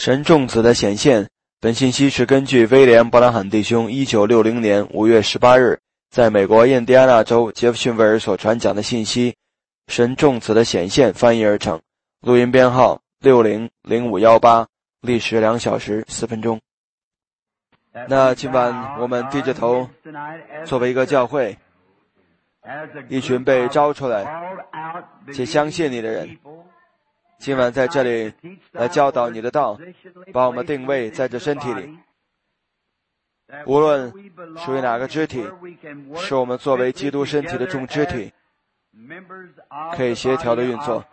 神众子的显现。本信息是根据威廉·伯兰罕弟兄1960年5月18日在美国印第安纳州杰弗逊维尔所传讲的信息，神众子的显现翻译而成。录音编号600518，历时2小时4分钟。那今晚我们低着头，作为一个教会，一群被招出来且相信你的人，今晚在这里来教导你的道，把我们定位在这身体里，无论属于哪个肢体，是我们作为基督身体的众肢体可以协调的运作。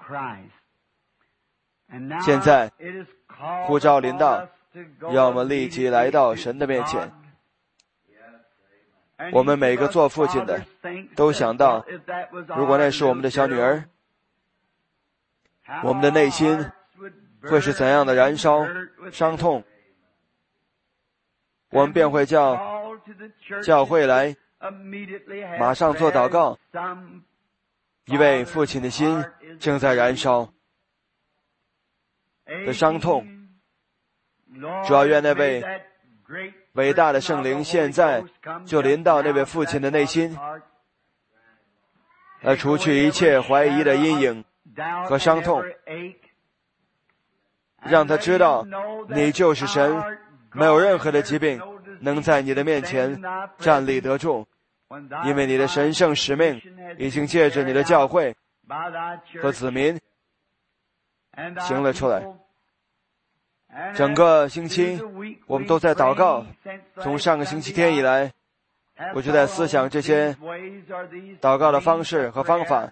现在呼召临到，让我们立即来到神的面前。我们每个做父亲的都想到，如果那是我们的小女儿，我们的内心会是怎样的燃烧伤痛，我们便会叫教会来马上做祷告。一位父亲的心正在燃烧的伤痛，主要愿那位伟大的圣灵现在就临到那位父亲的内心，来除去一切怀疑的阴影和伤痛，让他知道你就是神，没有任何的疾病能在你的面前站立得住，因为你的神圣使命已经借着你的教会和子民行了出来。整个星期我们都在祷告，从上个星期天以来，我就在思想这些祷告的方式和方法。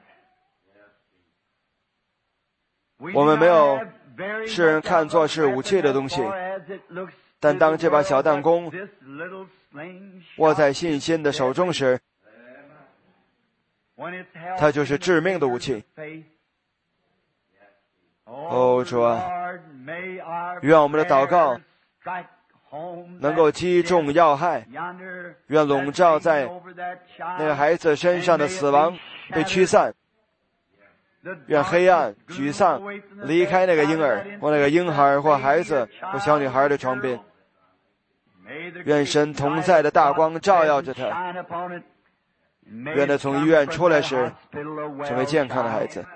我们没有世人看作是武器的东西，但当这把小弹弓握在信心的手中时，它就是致命的武器。哦，主啊，愿我们的祷告能够击中要害，愿笼罩在那个孩子身上的死亡被驱散，愿黑暗沮丧离开那个婴儿或那个婴孩或孩子或小女孩的床边，愿神同在的大光照耀着他，愿他从医院出来时成为健康的孩子。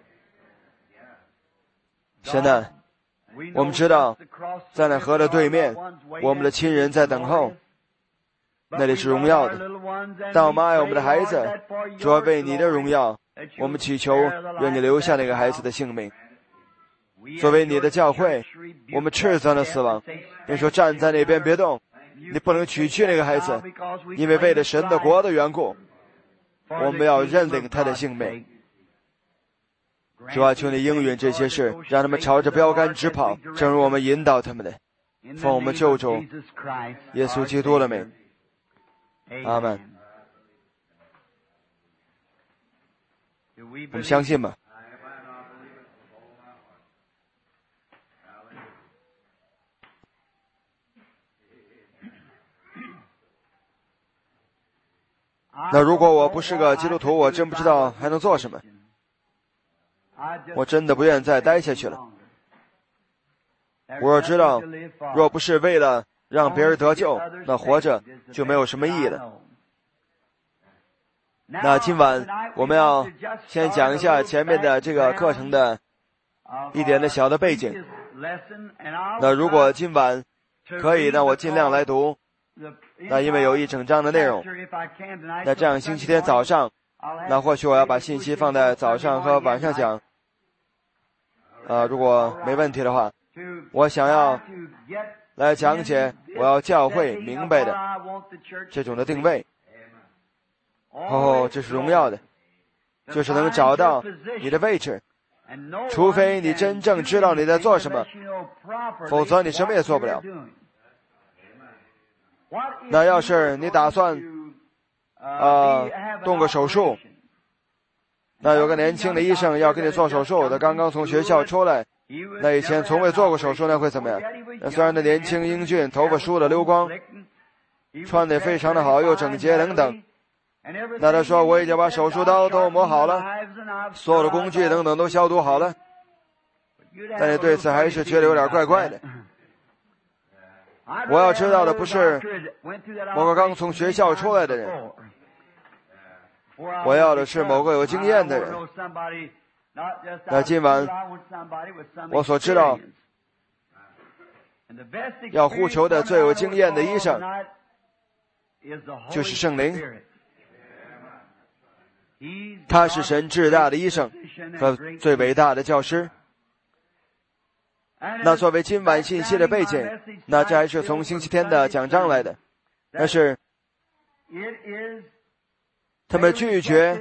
现在我们知道，在那河的对面，我们的亲人在等候，那里是荣耀的。但我们爱我们的孩子，主要为你的荣耀，我们祈求愿你留下那个孩子的性命。作为你的教会，我们斥责了死亡，并说站在那边别动，你不能取去那个孩子，因为为了神的国的缘故，我们要认领他的性命。主啊，求你应允这些事，让他们朝着标杆直跑，正如我们引导他们的，奉我们救主耶稣基督的名，阿们。我们相信吗？那如果我不是个基督徒，我真不知道还能做什么。我真的不愿再待下去了。我要知道，若不是为了让别人得救，那活着就没有什么意义了。那今晚我们要先讲一下前面的这个课程的一点的小的背景。那如果今晚可以，那我尽量来读。那因为有一整章的内容，那这样星期天早上，那或许我要把信息放在早上和晚上讲。如果没问题的话，我想要来讲解我要教会明白的这种的定位。这是荣耀的，就是能找到你的位置，除非你真正知道你在做什么，否则你什么也做不了。那要是你打算动个手术，那有个年轻的医生要给你做手术，他刚刚从学校出来，那以前从未做过手术，那会怎么样？那虽然他年轻英俊，头发梳得溜光，穿得非常的好，又整洁等等，那他说我已经把手术刀都磨好了，所有的工具等等都消毒好了，但你对此还是觉得有点怪怪的。 我要知道的不是某个刚从学校出来的人，我要的是某个有经验的人。那今晚我所知道要呼求的最有经验的医生就是圣灵，他是神至大的医生和最伟大的教师。那作为今晚信息的背景，那这还是从星期天的讲章来的，那是他们拒绝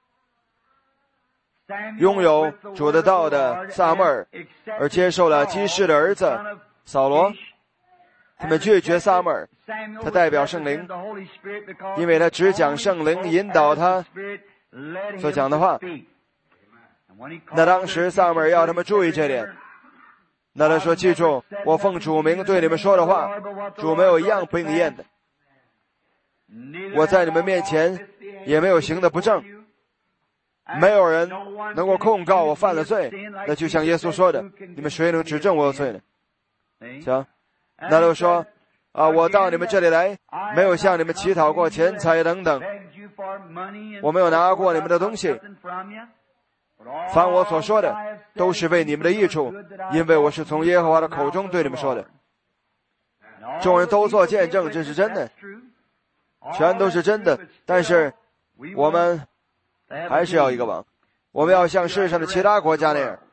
拥有主的道的撒母耳，而接受了基士的儿子扫罗。他们拒绝撒母耳，他代表圣灵，因为他只讲圣灵引导他所讲的话。那当时撒母耳要他们注意这点，那他说，记住，我奉主名对你们说的话，主没有一样不应验的。我在你们面前也没有行的不正，没有人能够控告我犯了罪。那就像耶稣说的，你们谁能指证我有罪呢？行，那就说我到你们这里来，没有向你们乞讨过钱财等等，我没有拿过你们的东西，凡我所说的都是为你们的益处，因为我是从耶和华的口中对你们说的。众人都做见证，这是真的，全都是真的。但是我们还是要一个王，我们要像世上的其他国家那样。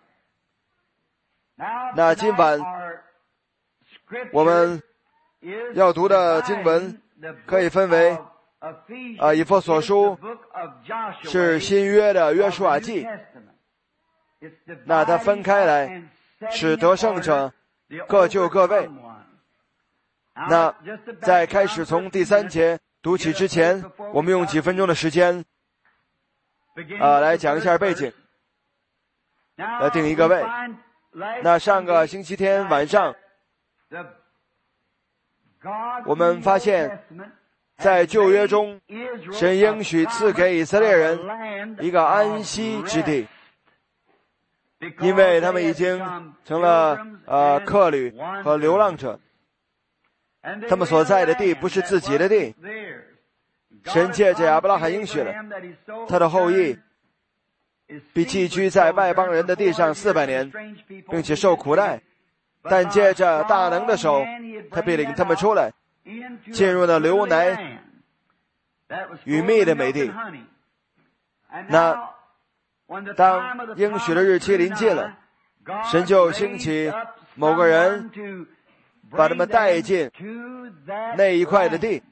那今晚我们要读的经文可以分为以弗所书是新约的约书亚记，那它分开来使得胜者各就各位。那在开始从第3节读起之前，我们用几分钟的时间来讲一下背景，来定一个位。那上个星期天晚上我们发现在旧约中，神应许赐给以色列人一个安息之地，因为他们已经成了客旅和流浪者，他们所在的地不是自己的地。神借着亚伯拉罕应许了他的后裔必寄居在外邦人的地上400年，并且受苦待，但借着大能的手，他必领他们出来，进入了流奶与蜜的美地。那当应许的日期临近了，神就兴起某个人把他们带进那一块的地。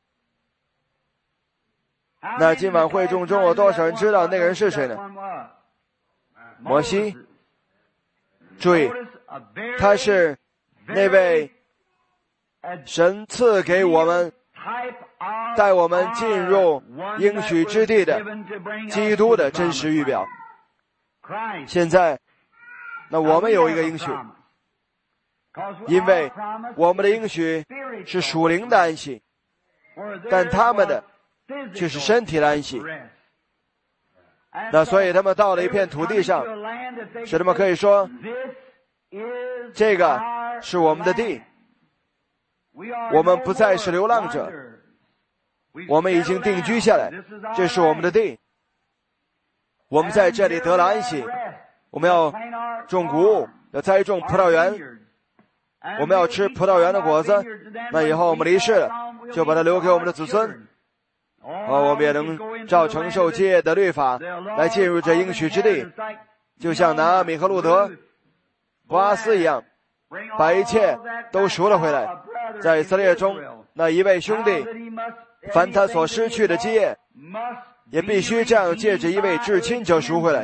那今晚会众中有多少人知道那个人是谁呢？摩西。注意，他是那位神赐给我们带我们进入应许之地的基督的真实预表。现在那我们有一个应许，因为我们的应许是属灵的安息，但他们的却是身体的安息。那所以他们到了一片土地上，使他们可以说，这个是我们的地，我们不再是流浪者，我们已经定居下来，这是我们的地，我们在这里得了安息。我们要种谷物，要栽种葡萄园，我们要吃葡萄园的果子。那以后我们离世了，就把它留给我们的子孙，我们也能照承受基业的律法来进入这应许之地，就像拿阿米和路德、波阿斯一样，把一切都赎了回来。在以色列中，那一位兄弟，凡他所失去的基业，也必须这样借着一位至亲者赎回来。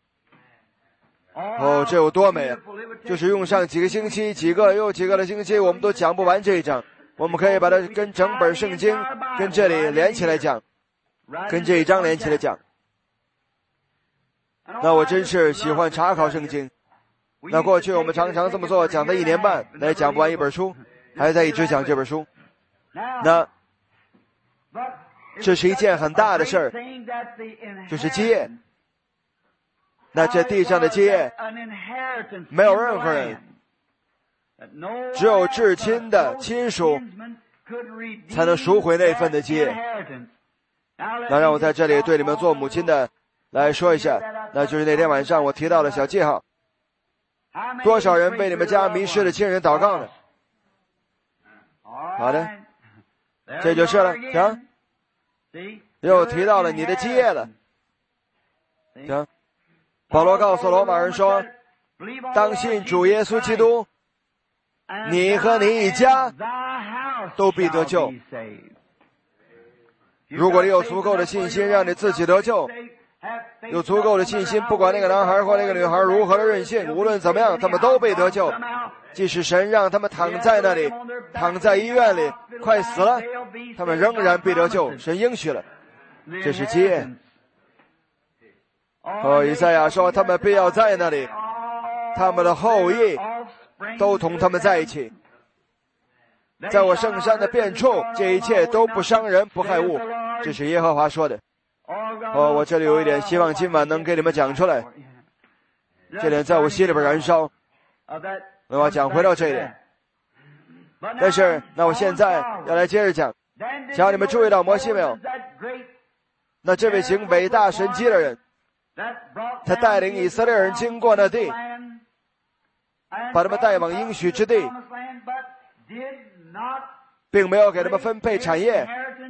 这有多美啊！就是用上几个星期，几个又几个的星期，我们都讲不完这一章。我们可以把它跟整本圣经跟这里连起来讲，跟这一章连起来讲。那我真是喜欢查考圣经。那过去我们常常这么做，讲了1年半，那也讲不完一本书，还在一直讲这本书。那这是一件很大的事儿，就是基业。那这地上的基业，没有任何人只有至亲的亲属才能赎回那份的基业。那让我在这里对你们做母亲的来说一下，那就是那天晚上我提到的小记号。多少人为你们家迷失的亲人祷告呢？好的，这就是了。行，又提到了你的基业了。行，保罗告诉罗马人说，当信主耶稣基督，你和你一家都必得救。如果你有足够的信心让你自己得救，有足够的信心，不管那个男孩或那个女孩如何的任性，无论怎么样，他们都被得救。即使神让他们躺在那里，躺在医院里，快死了，他们仍然必得救。神应许了，这是基业。以赛亚说，他们必要在那里，他们的后裔都同他们在一起。在我圣山的遍处，这一切都不伤人不害物，这是耶和华说的。我这里有一点希望今晚能给你们讲出来，这点在我心里边燃烧。我要讲回到这一点，但是那我现在要来接着讲。想你们注意到摩西没有？那这位行伟大神迹的人，他带领以色列人经过那地，把他们带往应许之地，并没有给他们分配产业。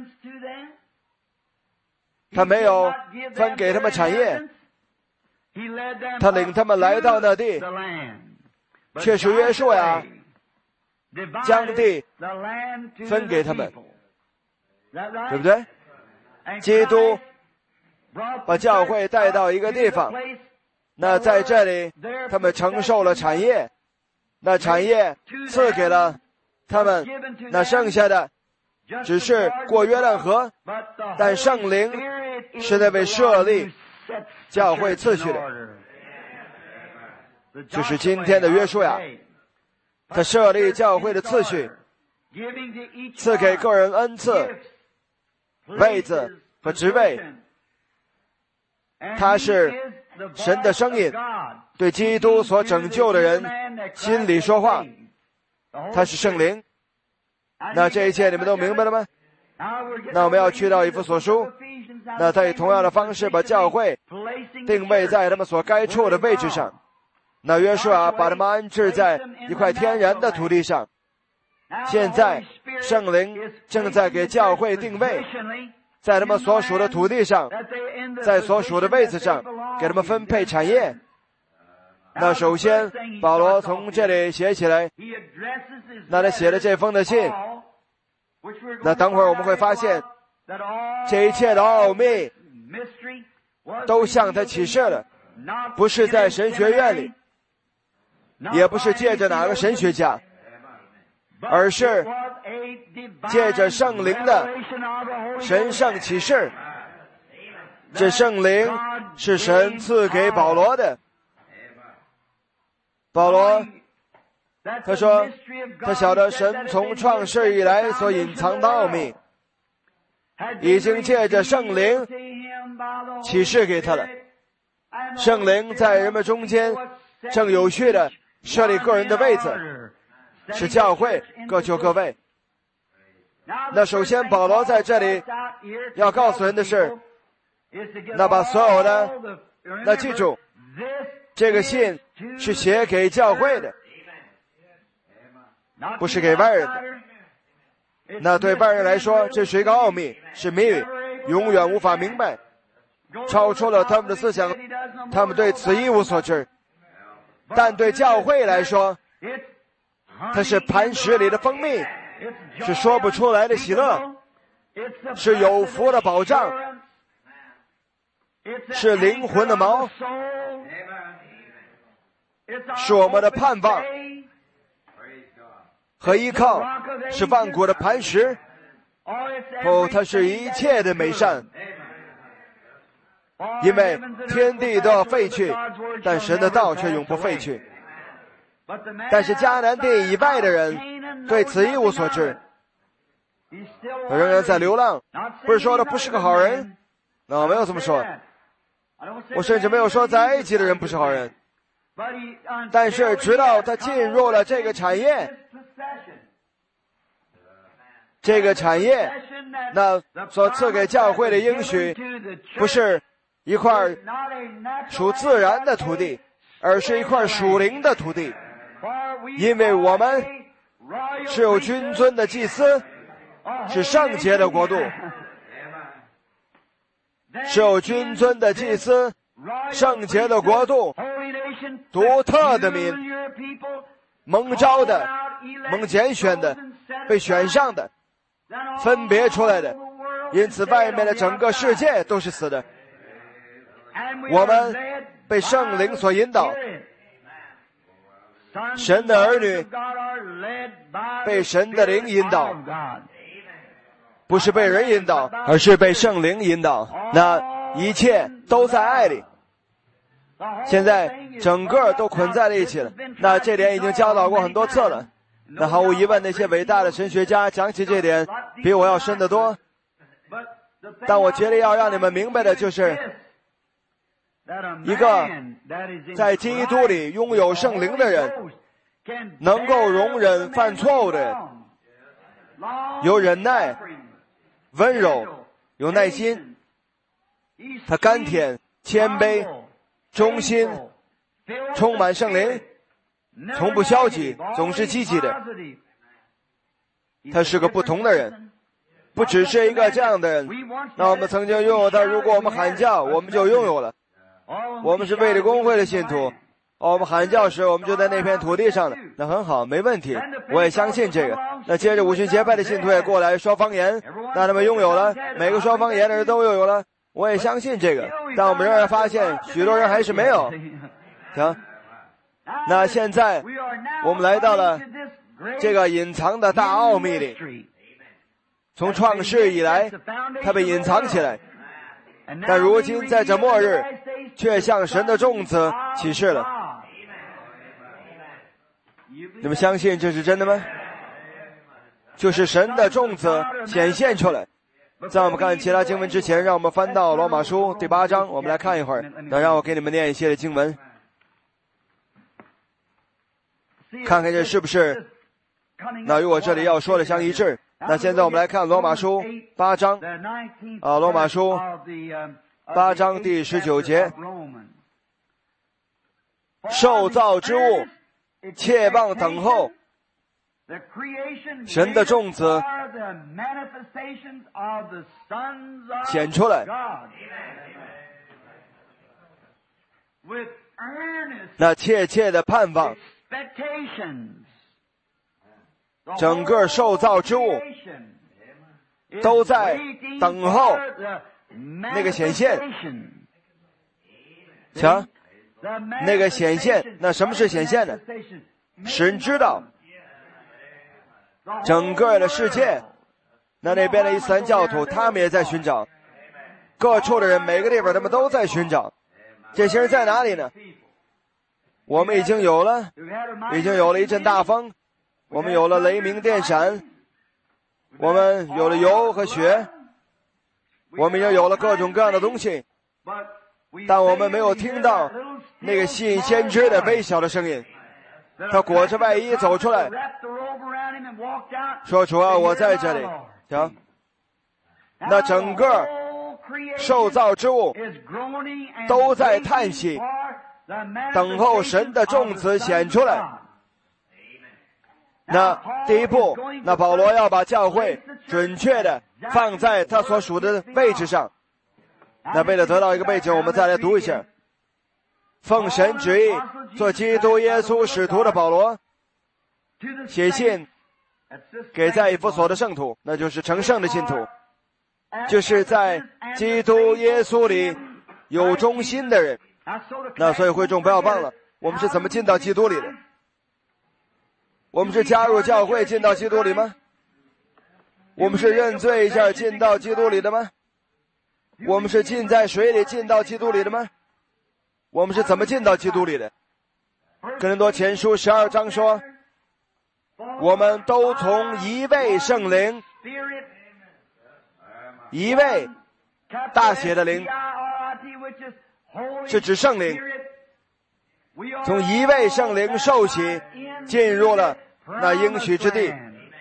他没有分给他们产业，他领他们来到那地，却是约书亚将地分给他们，对不对？基督把教会带到一个地方，那在这里他们承受了产业，那产业赐给了他们，那剩下的只是过约旦河，但圣灵是那位设立教会次序的，就是今天的约书亚，他设立教会的次序，赐给个人恩赐、位子和职位。他是神的声音，对基督所拯救的人心里说话，他是圣灵。那这一切你们都明白了吗？那我们要去到以弗所书，那他以同样的方式把教会定位在他们所该处的位置上。那约书亚把他们安置在一块天然的土地上，现在圣灵正在给教会定位，在他们所属的土地上，在所属的位置上给他们分配产业。那首先保罗从这里写起来，那他写的这封的信，那等会儿我们会发现这一切的奥秘都向他启示了，不是在神学院里，也不是借着哪个神学家，而是借着圣灵的神圣启示。这圣灵是神赐给保罗的。保罗他说，他晓得神从创世以来所隐藏的奥秘，已经借着圣灵启示给他了。圣灵在人们中间正有序的设立个人的位子，使教会各就各位。那首先保罗在这里要告诉人的是，那把所有的，那记住，这个信是写给教会的，不是给外人的。那对外人来说，这是一个奥秘，是谜语，永远无法明白，超出了他们的思想，他们对此一无所知。但对教会来说，它是磐石里的蜂蜜，是说不出来的喜乐，是有福的保障，是灵魂的锚，是我们的盼望和依靠，是万国的磐石。它是一切的美善。因为天地都要废去，但神的道却永不废去。但是迦南地以外的人对此一无所知，他仍然在流浪。不是说他不是个好人，那我没有这么说，我甚至没有说在埃及的人不是好人， 但是直到他进入了这个产业，这个产业那所赐给教会的应许，不是一块属自然的土地，而是一块属灵的土地。因为我们是有君尊的祭司，是圣洁的国度，是有君尊的祭司，圣洁的国度，独特的民，蒙召的，蒙拣选的，被选上的，分别出来的。因此外面的整个世界都是死的，我们被圣灵所引导。神的儿女被神的灵引导，不是被人引导，而是被圣灵引导。那一切都在爱里，现在整个都捆在了一起了。那这点已经教导过很多次了，那毫无疑问那些伟大的神学家讲起这点比我要深得多。但我觉得要让你们明白的就是一个在基督里拥有圣灵的人，能够容忍犯错误的人，有忍耐、温柔、有耐心，他甘甜、谦卑、忠心，充满圣灵，从不消极，总是积极的。他是个不同的人，不只是一个这样的人。那我们曾经拥有他，如果我们喊叫，我们就拥有了。我们是卫理公会的信徒，我们喊叫时我们就在那片土地上了，那很好，没问题，我也相信这个。那接着五旬节派的信徒也过来说方言，那他们拥有了，每个说方言的人都拥有了，我也相信这个。但我们仍然发现许多人还是没有。行，那现在我们来到了这个隐藏的大奥秘里，从创世以来它被隐藏起来，但如今在这末日却向神的众子启示了。你们相信这是真的吗？就是神的众子显现出来。在我们看其他经文之前，让我们翻到罗马书第8章，我们来看一会儿。那让我给你们念一些的经文，看看这是不是那与我这里要说的相一致。那现在我们来看罗马书8章罗马书8章第19节，受造之物切望等候神的众子显出来。那切切的盼望，整个受造之物都在等候那个显现。瞧，那个显现，那什么是显现呢？神知道整个的世界，那边的伊斯兰教徒他们也在寻找，各处的人每个地方他们都在寻找，这些人在哪里呢？我们已经有了一阵大风，我们有了雷鸣电闪，我们有了油和雪，我们也有了各种各样的东西，但我们没有听到那个吸引先知的微小的声音。他裹着外衣走出来，说：“主啊，我在这里。”行，那整个受造之物都在叹息，等候神的众子显出来。那第一步，那保罗要把教会准确的放在他所属的位置上。那为了得到一个背景，我们再来读一下。奉神旨意做基督耶稣使徒的保罗，写信给在以弗所的圣徒，那就是成圣的信徒，就是在基督耶稣里有忠心的人。那所以会众不要忘了，我们是怎么进到基督里的？我们是加入教会进到基督里吗？我们是认罪一下进到基督里的吗？我们是浸在水里进到基督里的吗？我们是怎么进到基督里的？哥林多前书12章说，我们都从一位圣灵，一位大写的灵，是指圣灵， 从一位圣灵受洗，进入了那应许之地。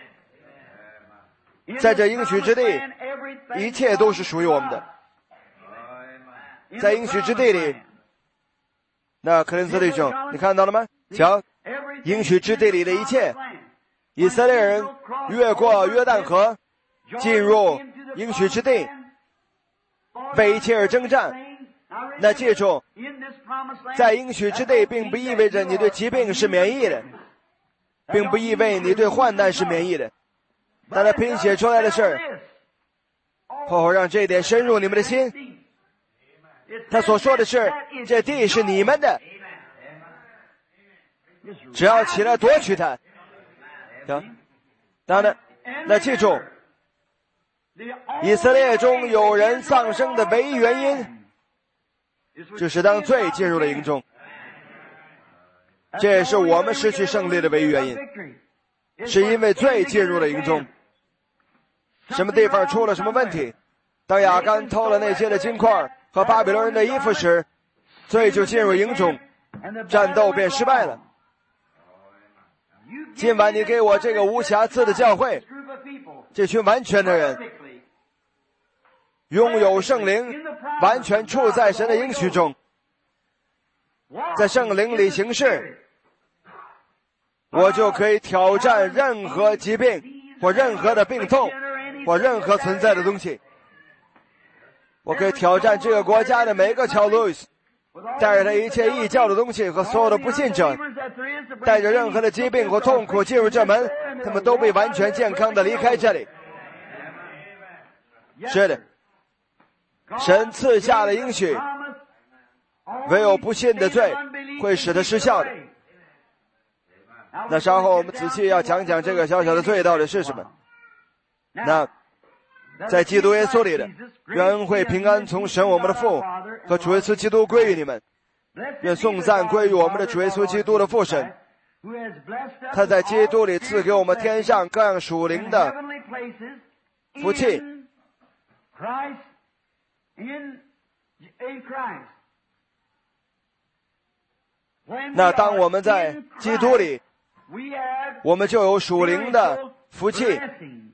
在这应许之地，一切都是属于我们的。在应许之地里，那克林斯弟兄，你看到了吗？瞧，应许之地里的一切，以色列人越过约旦河，进入应许之地，为一切而征战。那记住，在应许之地并不意味着你对疾病是免疫的，并不意味你对患难是免疫的。但他拼写出来的是，让这一点深入你们的心。他所说的是，这地是你们的，只要起来夺取它。当然，那记住，以色列中有人丧生的唯一原因，就是当罪进入了营中。这也是我们失去胜利的唯一原因，是因为罪进入了营中。什么地方出了什么问题？当亚干偷了那些的金块和巴比伦人的衣服时，罪就进入营中，战斗便失败了。今晚你给我这个无瑕疵的教会，这群完全的人，拥有圣灵，完全处在神的应许中，在圣灵里行事，我就可以挑战任何疾病或任何的病痛或任何存在的东西。我可以挑战这个国家的每个乔路易斯，带着他一切异教的东西和所有的不信者，带着任何的疾病或痛苦进入这门，他们都被完全健康的离开这里。是的，神赐下的应许，唯有不信的罪会使它失效的。那稍后我们仔细要讲讲这个小小的罪到底是什么。那在基督耶稣里的愿恩惠平安从神我们的父和主耶稣基督归于你们。愿颂赞归于我们的主耶稣基督的父神，他在基督里赐给我们天上各样属灵的福气。那当我们在基督里，我们就有属灵的福气。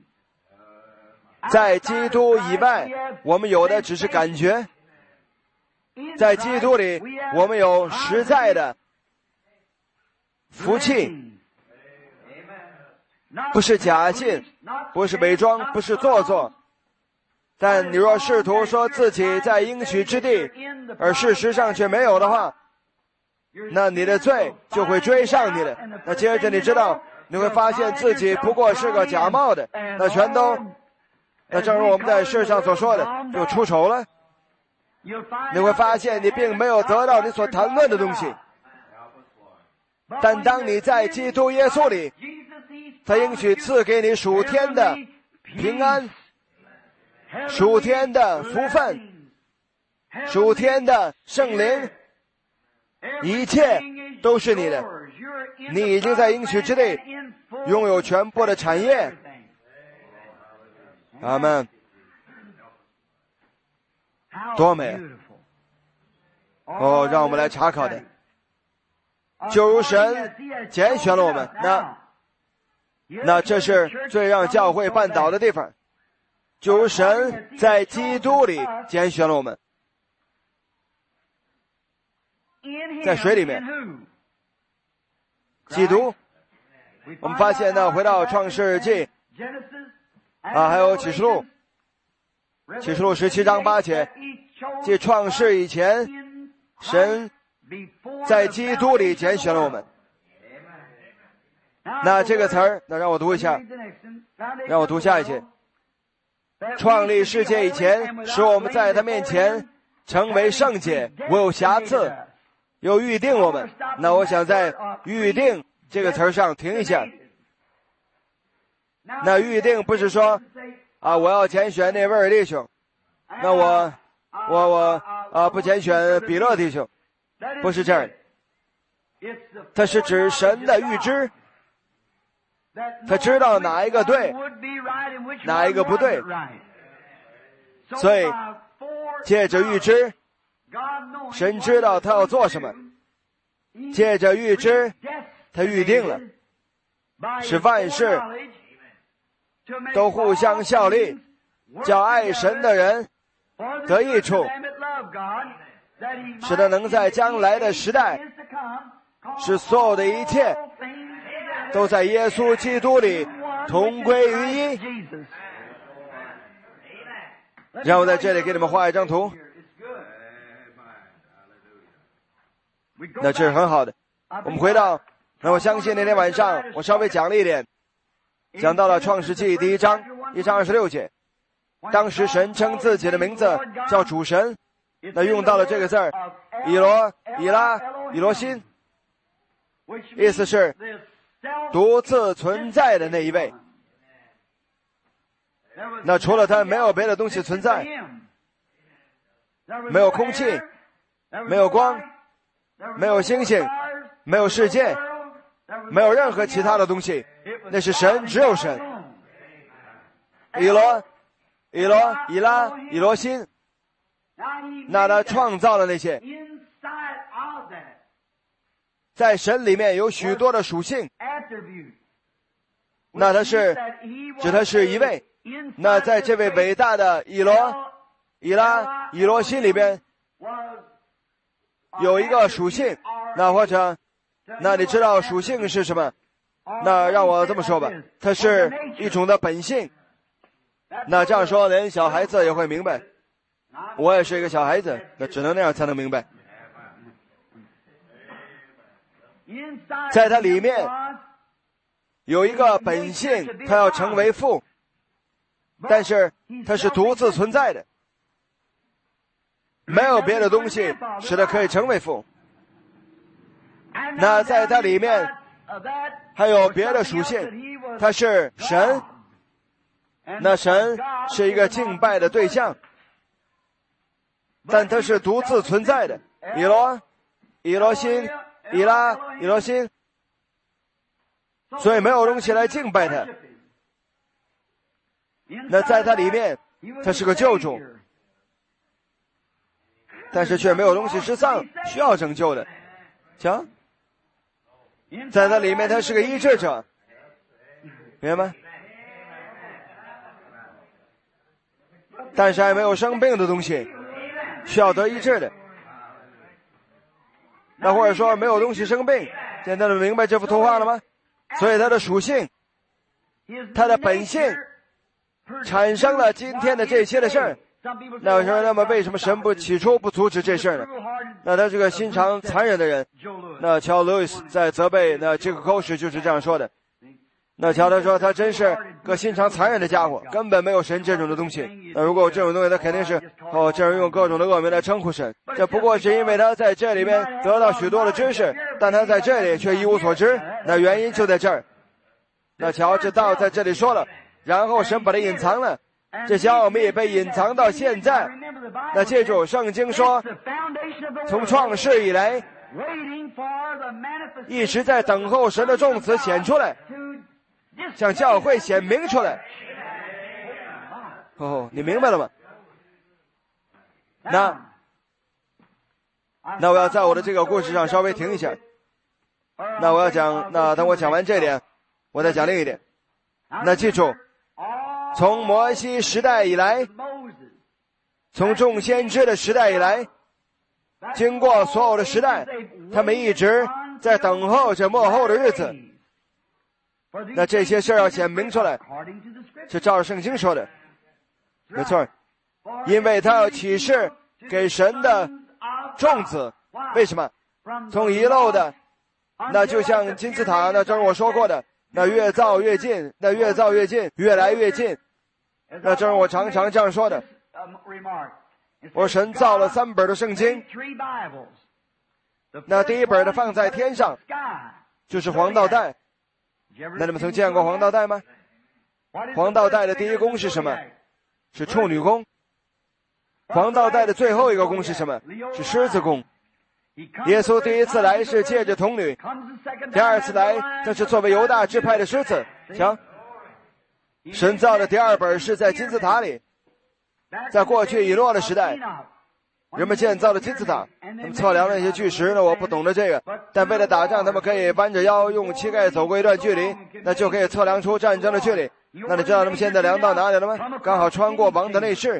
在基督以外，我们有的只是感觉。在基督里，我们有实在的福气，不是假信，不是伪装，不是做作。但你若试图说自己在应许之地，而事实上却没有的话，那你的罪就会追上你的。那接着你知道，你会发现自己不过是个假冒的，那正如我们在世上所说的，就出丑了。你会发现你并没有得到你所谈论的东西。但当你在基督耶稣里，他应许赐给你属天的平安，属天的福分，属天的圣灵，一切都是你的。你已经在应许之地拥有全部的产业。阿们。多美！让我们来查考的。就如神拣选了我们，那这是最让教会绊倒的地方。就如神在基督里拣选了我们，在水里面，基督。我们发现呢，回到创世纪还有启示录17章8节，即创世以前，神在基督里拣选了我们。那这个词儿，那让我读一下，让我读下一节。创立世界以前，使我们在他面前成为圣洁，无有瑕疵，又预定我们。那我想在预定这个词儿上停一下。那预定不是说我要拣选那位弟兄，那我不拣选比勒弟兄，不是这样。它是指神的预知，他知道哪一个对，哪一个不对，所以借着预知，神知道他要做什么。 借着预知，他预定了，使万事都互相效力，叫爱神的人得益处，使他能在将来的时代，使所有的一切都在耶稣基督里同归于一。让我在这里给你们画一张图，那这是很好的。我们回到，那我相信那天晚上我稍微讲了一点，讲到了创世纪第1章1章26节，当时神称自己的名字叫主神，那用到了这个字儿以罗、以拉、以罗辛，意思是独自存在的那一位。那除了他没有别的东西存在，没有空气，没有光，没有星星，没有世界，没有任何其他的东西，那是神，只有神。以罗、以罗、以拉、以罗辛，那他创造了那些，在神里面有许多的属性，那他是指他是一位。那在这位伟大的以罗、以拉、以罗辛里边有一个属性，那或者那你知道属性是什么？那让我这么说吧，它是一种的本性。那这样说连小孩子也会明白，我也是一个小孩子，那只能那样才能明白。在它里面有一个本性，它要成为父，但是它是独自存在的，没有别的东西使它可以成为父。那在它里面还有别的属性，它是神，那神是一个敬拜的对象，但它是独自存在的。以罗、以罗辛、以拉、以罗辛，所以没有东西来敬拜他。那在他里面，他是个救主，但是却没有东西是丧需要拯救的。瞧，在他里面，他是个医治者，明白吗？但是还没有生病的东西需要得医治的。那或者说没有东西生病，现在能明白这幅图画了吗？所以它的属性，它的本性产生了今天的这些的事儿。那我说，那么为什么神起初不阻止这事儿呢？那他是个心肠残忍的人。那乔·路易斯在责备那这个口时就是这样说的。那乔他说，他真是个心肠残忍的家伙，根本没有神这种的东西。那如果有这种东西，他肯定是这人用各种的恶名来称呼神。这不过是因为他在这里面得到许多的知识，但他在这里却一无所知。那原因就在这儿。那乔知道在这里说了，然后神把它隐藏了，这些奥秘被隐藏到现在。那记住，圣经说，从创世以来，一直在等候神的众子显出来，向教会显明出来。你明白了吗？那我要在我的这个故事上稍微停一下。那我要讲，那等我讲完这点，我再讲另一点。那记住，从摩西时代以来，从众先知的时代以来，经过所有的时代，他们一直在等候这末后的日子。那这些事儿要显明出来，是照着圣经说的，没错，因为他要启示给神的众子。为什么？从遗漏的，那就像金字塔，那正如我说过的，那越造越近，那越造越近，越来越近。那正如我常常这样说的，我神造了3本的圣经，那第一本的放在天上，就是黄道带。那你们曾见过黄道带吗？黄道带的第一宫是什么？是处女宫。黄道带的最后一个宫是什么？是狮子宫。耶稣第一次来是借着童女，第二次来则是作为犹大支派的狮子。瞧，神造的第2本是在金字塔里，在过去以诺的时代， 人们建造了金字塔，他们测量了那些巨石呢，我不懂得这个，但为了打仗，他们可以弯着腰，用膝盖走过一段距离，那就可以测量出战争的距离。那你知道他们现在量到哪里了吗？刚好穿过王的内室。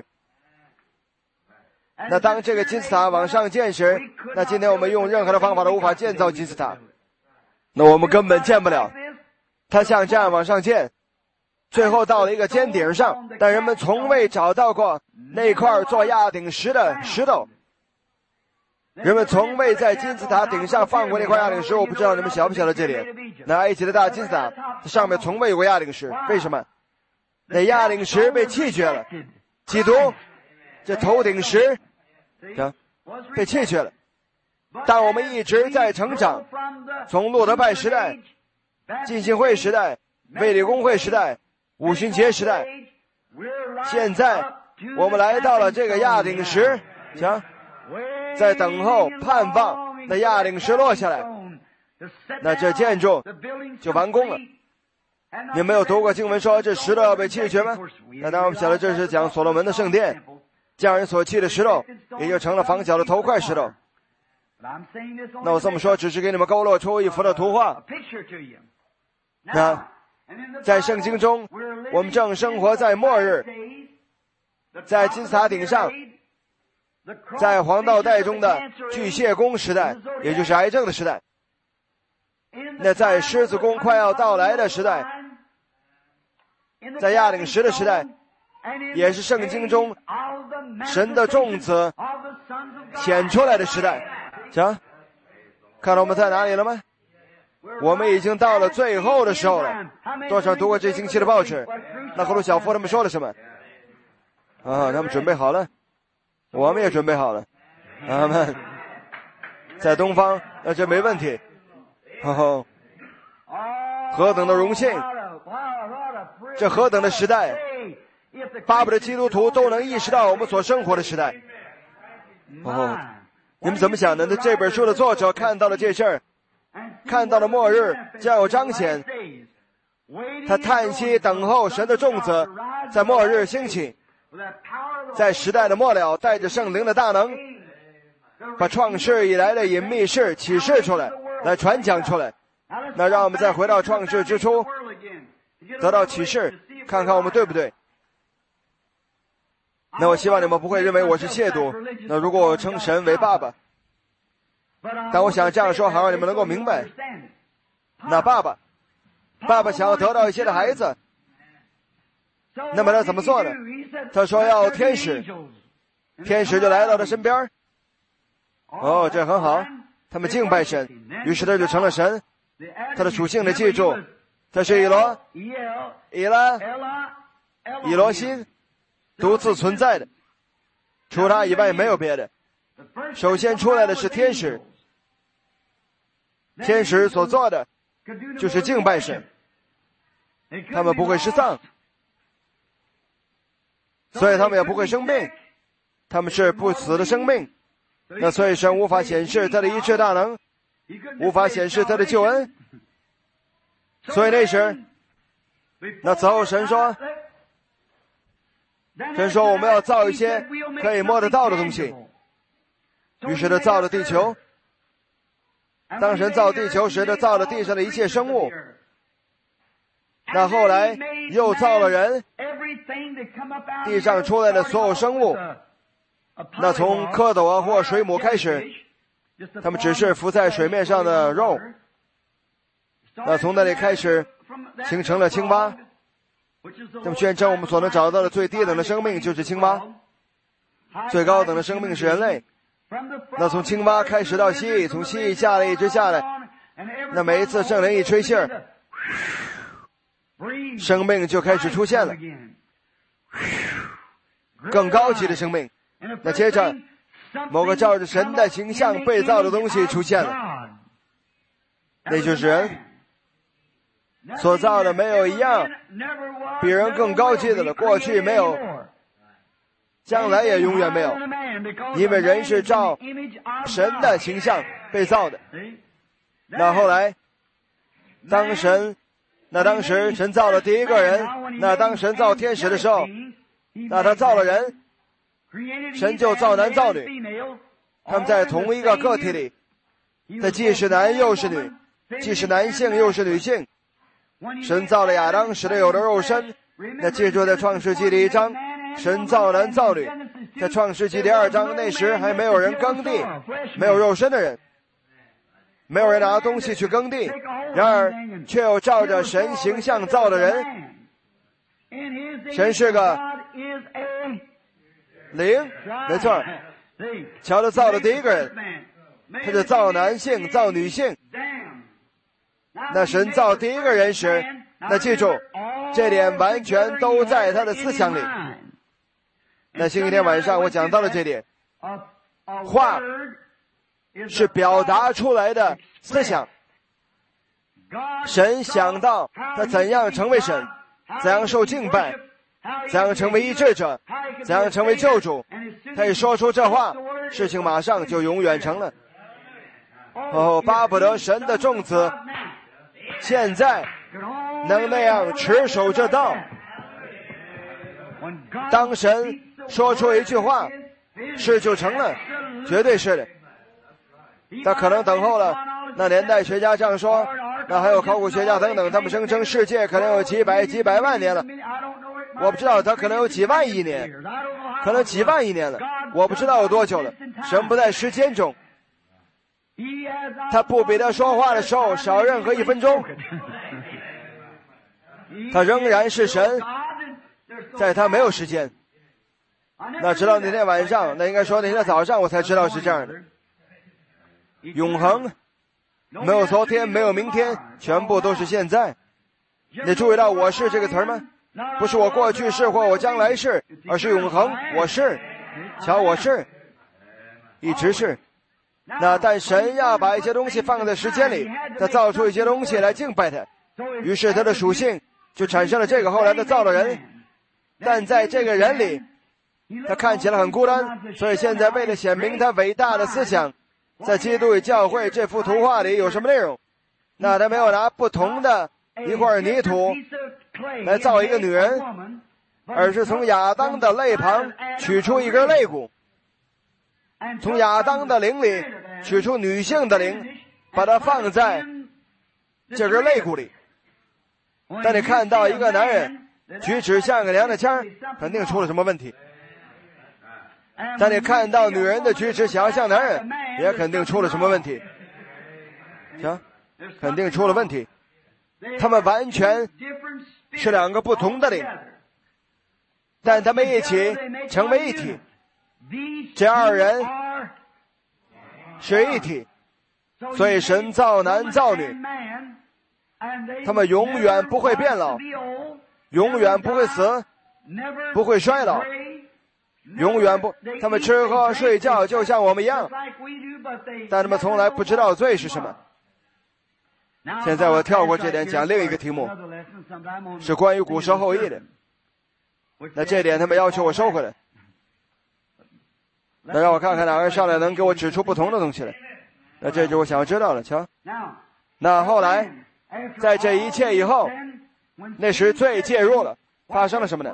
那当这个金字塔往上建时，那今天我们用任何的方法都无法建造金字塔，那我们根本建不了。它像这样往上建，最后到了一个尖顶上，但人们从未找到过那块做压顶石的石头。人们从未在金字塔顶上放过那块压顶石，我不知道你们晓不晓得这里。那埃及的大金字塔上面从未有过压顶石，为什么？那压顶石被弃绝了，基督这头顶石被弃绝了。但我们一直在成长，从路德派时代、浸信会时代、卫理公会时代、五旬节时代，现在我们来到了这个压顶石，在等候盼望那压顶石落下来，那这建筑就完工了。你没有读过经文说这石头要被弃绝吗？那当然我们晓得这是讲所罗门的圣殿，匠人所弃的石头也就成了房角的头块石头。那我这么说只是给你们勾勒出一幅的图画。那在圣经中，我们正生活在末日，在金字塔顶上，在黄道带中的巨蟹宫时代，也就是癌症的时代。那在狮子宫快要到来的时代，在压顶石的时代，也是圣经中神的众子显出来的时代。看到我们在哪里了吗？我们已经到了最后的时候了。多少读过这星期的报纸？那赫鲁晓夫他们说了什么？他们准备好了，我们也准备好了。阿们。在东方，那这没问题。何等的荣幸！这何等的时代！巴不得基督徒都能意识到我们所生活的时代。你们怎么想的？那这本书的作者看到了这事儿，看到了末日将有彰显，他叹息等候神的众子在末日兴起，在时代的末了带着圣灵的大能，把创世以来的隐秘事启示出来，来传讲出来。那让我们再回到创世之初，得到启示，看看我们对不对。那我希望你们不会认为我是亵渎，那如果我称神为爸爸，但我想这样说好让你们能够明白。那爸爸想要得到一些的孩子，那么他怎么做呢？他说要天使就来到他身边。这很好，他们敬拜神，于是他就成了神。他的属性的记住，他是以罗心，独自存在的，除他以外没有别的。首先出来的是天使，天使所做的就是敬拜神，他们不会失丧，所以他们也不会生病，他们是不死的生命。那所以神无法显示他的一切大能，无法显示他的救恩。所以那时，那此后神说我们要造一些可以摸得到的东西，于是他造了地球。当神造地球时，他造了地上的一切生物。那后来又造了人，地上出来的所有生物，那从蝌蚪或水母开始，他们只是浮在水面上的肉。那从那里开始形成了青蛙，他们宣称我们所能找到的最低等的生命就是青蛙，最高等的生命是人类。那从青蛙开始到蜥蜴，从蜥蜴下来一直下来，那每一次圣灵一吹气儿，生命就开始出现了，更高级的生命。那接着某个照着神的形象被造的东西出现了，那就是人。所造的没有一样比人更高级的了，过去没有，将来也永远没有，因为人是照神的形象被造的。那后来当时神造了第一个人，那当神造天使的时候，那他造了人， 神就造男造女，他们在同一个个体里，他既是男又是女，既是男性又是女性。神造了亚当，使他有了肉身。那记住在创世纪第1章，神造男造女。在创世纪第2章，那时还没有人耕地，没有肉身的人，没有人拿东西去耕地，然而却有照着神形象造的人。神是个灵，没错。瞧他造的第一个人，他就造男性造女性。那神造第一个人时，那记住这点完全都在他的思想里。那星期天晚上我讲到了这点，话是表达出来的思想。神想到他怎样成为神，怎样受敬拜，怎样成为医治者，怎样成为救主，他一说出这话，事情马上就永远成了。哦，巴不得神的众子现在能那样持守这道。当神说出一句话，事就成了，绝对是的。他可能等候了，那年代学家这样说，那还有考古学家等等，他们声称世界可能有几百万年了。我不知道，他可能有几万亿年，可能几万亿年了，我不知道有多久了。神不在时间中，他不比他说话的时候少任何1分钟。他仍然是神，在他没有时间。那直到那天晚上，那应该说那天早上我才知道是这样的。永恒没有昨天，没有明天，全部都是现在。你注意到我是这个词吗？不是我过去是或我将来是，而是永恒，我是。瞧，我是，一直是。那但神要把一些东西放在时间里，他造出一些东西来敬拜他，于是他的属性就产生了这个后来的造了人。但在这个人里，他看起来很孤单，所以现在为了显明他伟大的思想，在基督与教会这幅图画里有什么内容，那他没有拿不同的一块泥土来造一个女人，而是从亚当的肋旁取出一根肋骨，从亚当的灵里取出女性的灵，把它放在这根肋骨里。当你看到一个男人举止像个娘的腔，肯定出了什么问题。当你看到女人的举止想要像男人，也肯定出了什么问题。行，肯定出了问题。他们完全是两个不同的灵，但他们一起成为一体。这二人是一体，所以神造男造女，他们永远不会变老，永远不会死，不会衰老，永远不，他们吃喝睡觉就像我们一样，但他们从来不知道罪是什么。现在我跳过这点，讲另一个题目，是关于古蛇后裔的。那这点他们要求我收回来，那让我看看哪个人上来能给我指出不同的东西来。那这就是我想要知道了。瞧，那后来在这一切以后，那时罪介入了，发生了什么呢？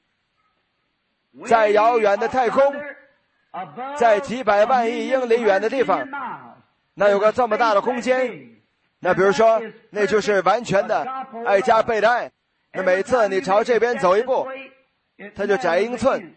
在遥远的太空，在几百万亿英里远的地方，那有个这么大的空间，那比如说那就是完全的爱加倍的爱，那每次你朝这边走一步，它就窄1英寸。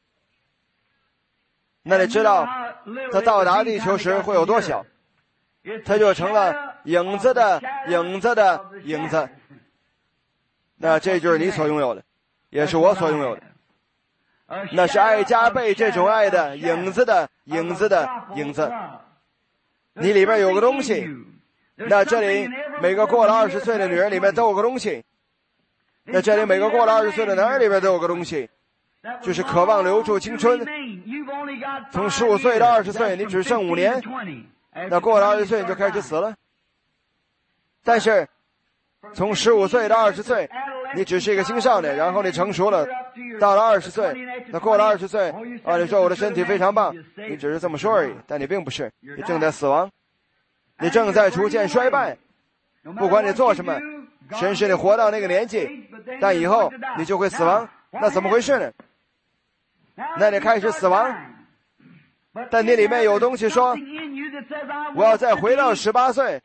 那你知道它到达地球时会有多小？它就成了影子的影子的影子。那这就是你所拥有的，也是我所拥有的。那是爱加倍这种爱的影子的影子的影子。你里边有个东西，那这里每个过了20岁的女人里面都有个东西，那这里每个过了20岁的男人里边都有个东西，就是渴望留住青春。从15岁到20岁你只剩5年，那过了20岁你就开始死了。但是从15岁到20岁你只是一个青少年，然后你成熟了，到了20岁，那过了20岁啊，你说我的身体非常棒，你只是这么说而已，但你并不是，你正在死亡，你正在逐渐衰败。不管你做什么，神使你活到那个年纪，但以后你就会死亡。那怎么回事呢？ 那你开始死亡。但你里面有东西说，我要再回到18岁。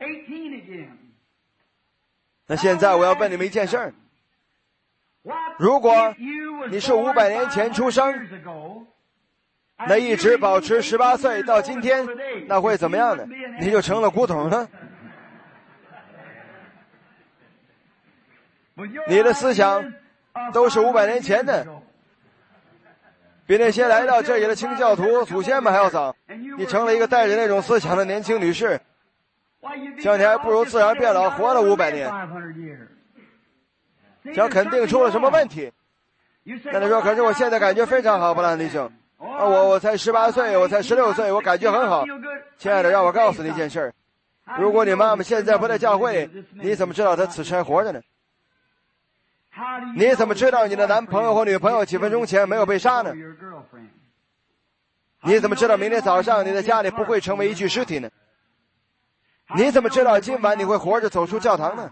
那现在我要问你们一件事儿，如果你是500年前出生，那一直保持18岁到今天，那会怎么样呢？你就成了古董了。你的思想都是500年前的，比那些来到这里的清教徒祖先们还要早。你成了一个带着那种思想的年轻女士，像你还不如自然变老活了500年。想肯定出了什么问题。那你说，可是我现在感觉非常好，布兰弟兄。我才18岁，我才16岁，我感觉很好。亲爱的，让我告诉你一件事，如果你妈妈现在不在教会里，你怎么知道她此时还活着呢？你怎么知道你的男朋友或女朋友几分钟前没有被杀呢？你怎么知道明天早上你在家里不会成为一具尸体呢？你怎么知道今晚你会活着走出教堂呢？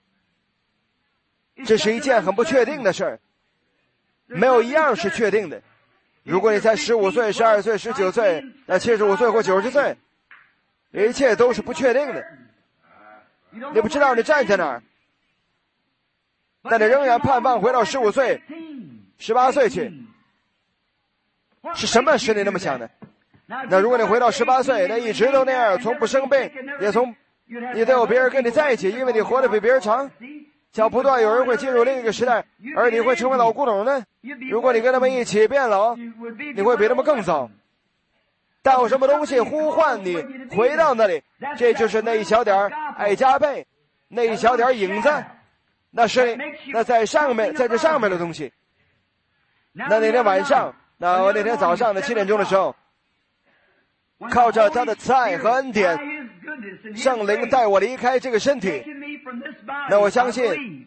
这是一件很不确定的事儿，没有一样是确定的。如果你才15岁、12岁、19岁，那75岁或90岁，一切都是不确定的。你不知道你站在哪儿，但你仍然盼望回到15岁、18岁去。是什么使你那么想的？那如果你回到18岁，那一直都那样，从不生病，你都有别人跟你在一起，因为你活得比别人长。想不断有人会进入另一个时代，而你会成为老古董呢？如果你跟他们一起变老，你会比他们更早。但有什么东西呼唤你回到那里？这就是那一小点爱加倍，那一小点影子，那是那在上面，在这上面的东西。那天晚上，我那天早上的7点钟的时候，靠着他的慈爱和恩典，圣灵带我离开这个身体。那我相信，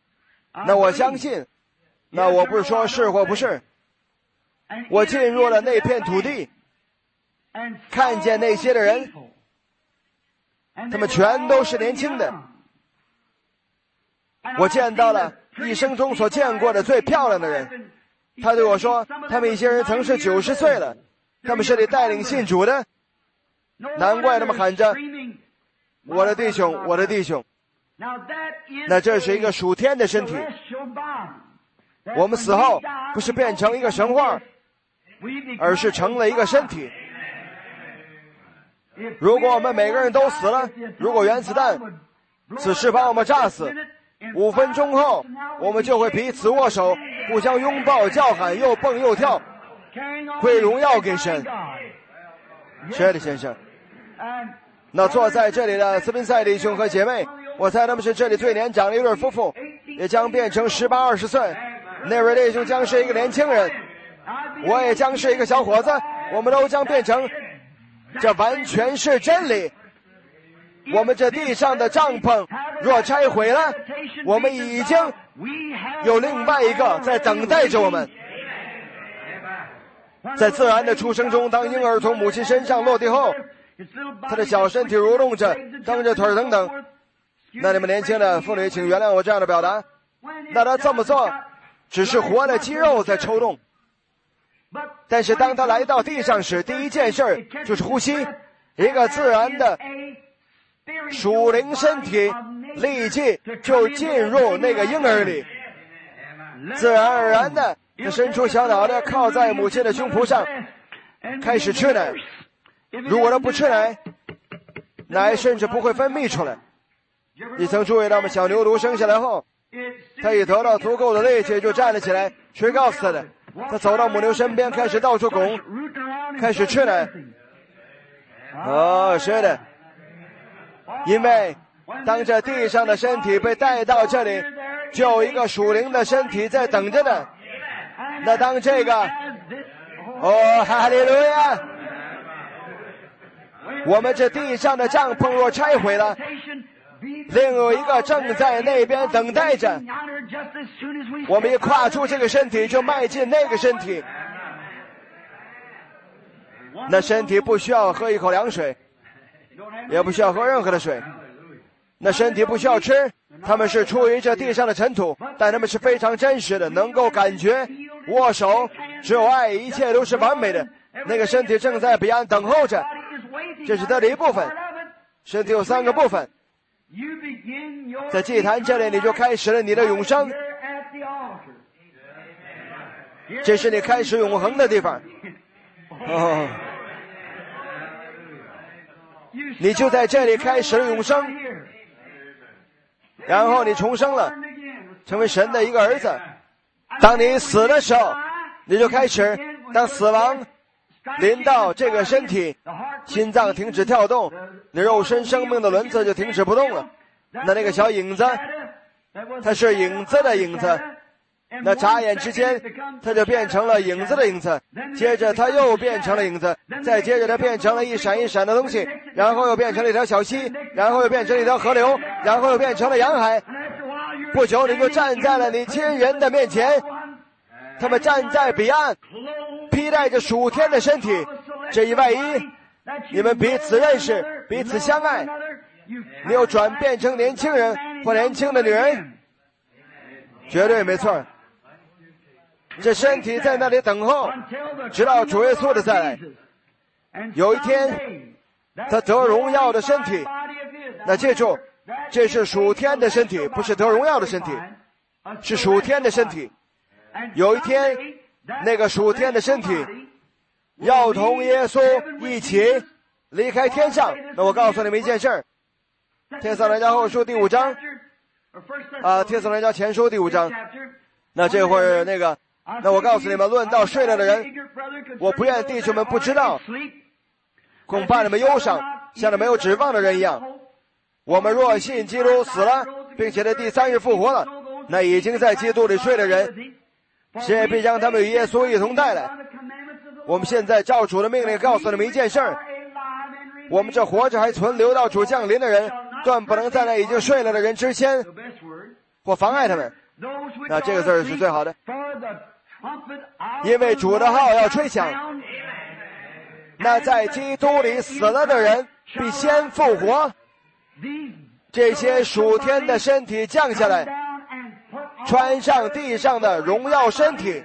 那我不是说是或不是，我进入了那片土地，看见那些的人，他们全都是年轻的。我见到了一生中所见过的最漂亮的人。他对我说，他们一些人曾是90岁了，他们是你带领信主的，难怪他们喊着我的弟兄，我的弟兄。那这是一个属天的身体，我们死后不是变成一个神话，而是成了一个身体。如果我们每个人都死了，如果原子弹此时把我们炸死，5分钟后我们就会彼此握手，互相拥抱，叫喊，又蹦又跳，归荣耀给神。亲爱的先生，那坐在这里的斯宾塞弟兄和姐妹，我猜他们是这里最年长的一对夫妇，也将变成18、20岁。那位弟兄将是一个年轻人，我也将是一个小伙子，我们都将变成，这完全是真理。我们这地上的帐篷若拆毁了，我们已经有另外一个在等待着我们。在自然的出生中，当婴儿从母亲身上落地后，他的小身体蠕动着，蹬着腿等等。那你们年轻的妇女请原谅我这样的表达，那他这么做只是活的肌肉在抽动，但是当他来到地上时，第一件事就是呼吸。一个自然的属灵身体立即就进入那个婴儿里，自然而然的伸出小脑袋靠在母亲的胸脯上，开始吃奶。如果他不吃奶，奶甚至不会分泌出来。你曾注意到吗？小牛犊生下来后，他一得到足够的力气就站了起来。谁告诉他的？他走到母牛身边，开始到处拱，开始吃奶。是的，因为当这地上的身体被带到这里，就有一个属灵的身体在等着呢。那当这个哈利路亚，我们这地上的帐篷若拆毁了，另有一个正在那边等待着。我们一跨出这个身体，就迈进那个身体。那身体不需要喝一口凉水，也不需要喝任何的水。那身体不需要吃，他们是出于这地上的尘土，但他们是非常真实的，能够感觉、握手、 只有爱，一切都是完美的。那个身体正在彼岸等候着，这是它的一部分。身体有3个部分，在祭坛这里你就开始了你的永生，这是你开始永恒的地方。哦，你就在这里开始了永生，然后你重生了，成为神的一个儿子。当你死的时候，你就开始，当死亡临到这个身体，心脏停止跳动，你肉身生命的轮子就停止不动了。那个小影子，它是影子的影子，那眨眼之间它就变成了影子的影子，接着它又变成了影子，再接着它变成了一闪一闪的东西，然后又变成了一条小溪，然后又变成了一条河流，然后又变成了洋海。不久你就站在了你亲人的面前，他们站在彼岸，披戴着属天的身体。这一外衣，你们彼此认识，彼此相爱，你又转变成年轻人或年轻的女人，绝对没错。这身体在那里等候，直到主耶稣的再来。有一天他得荣耀的身体，那记住，这是属天的身体，不是得荣耀的身体，是属天的身体。有一天那个属天的身体要同耶稣一起离开天上。那我告诉你们一件事儿，帖撒罗尼迦后书第5章帖撒罗尼迦前书第5章。那这会儿那我告诉你们，论到睡了的人，我不愿弟兄们不知道，恐怕你们忧伤，像那没有指望的人一样。我们若信基督死了，并且在第3日复活了，那已经在基督里睡的人，谁也必将他们与耶稣一同带来。我们现在照主的命令告诉你们一件事儿，我们这活着还存留到主降临的人，断不能在那已经睡了的人之前或妨碍他们。那这个字是最好的，因为主的号要吹响，那在基督里死了的人必先复活。这些属天的身体降下来，穿上地上的荣耀身体。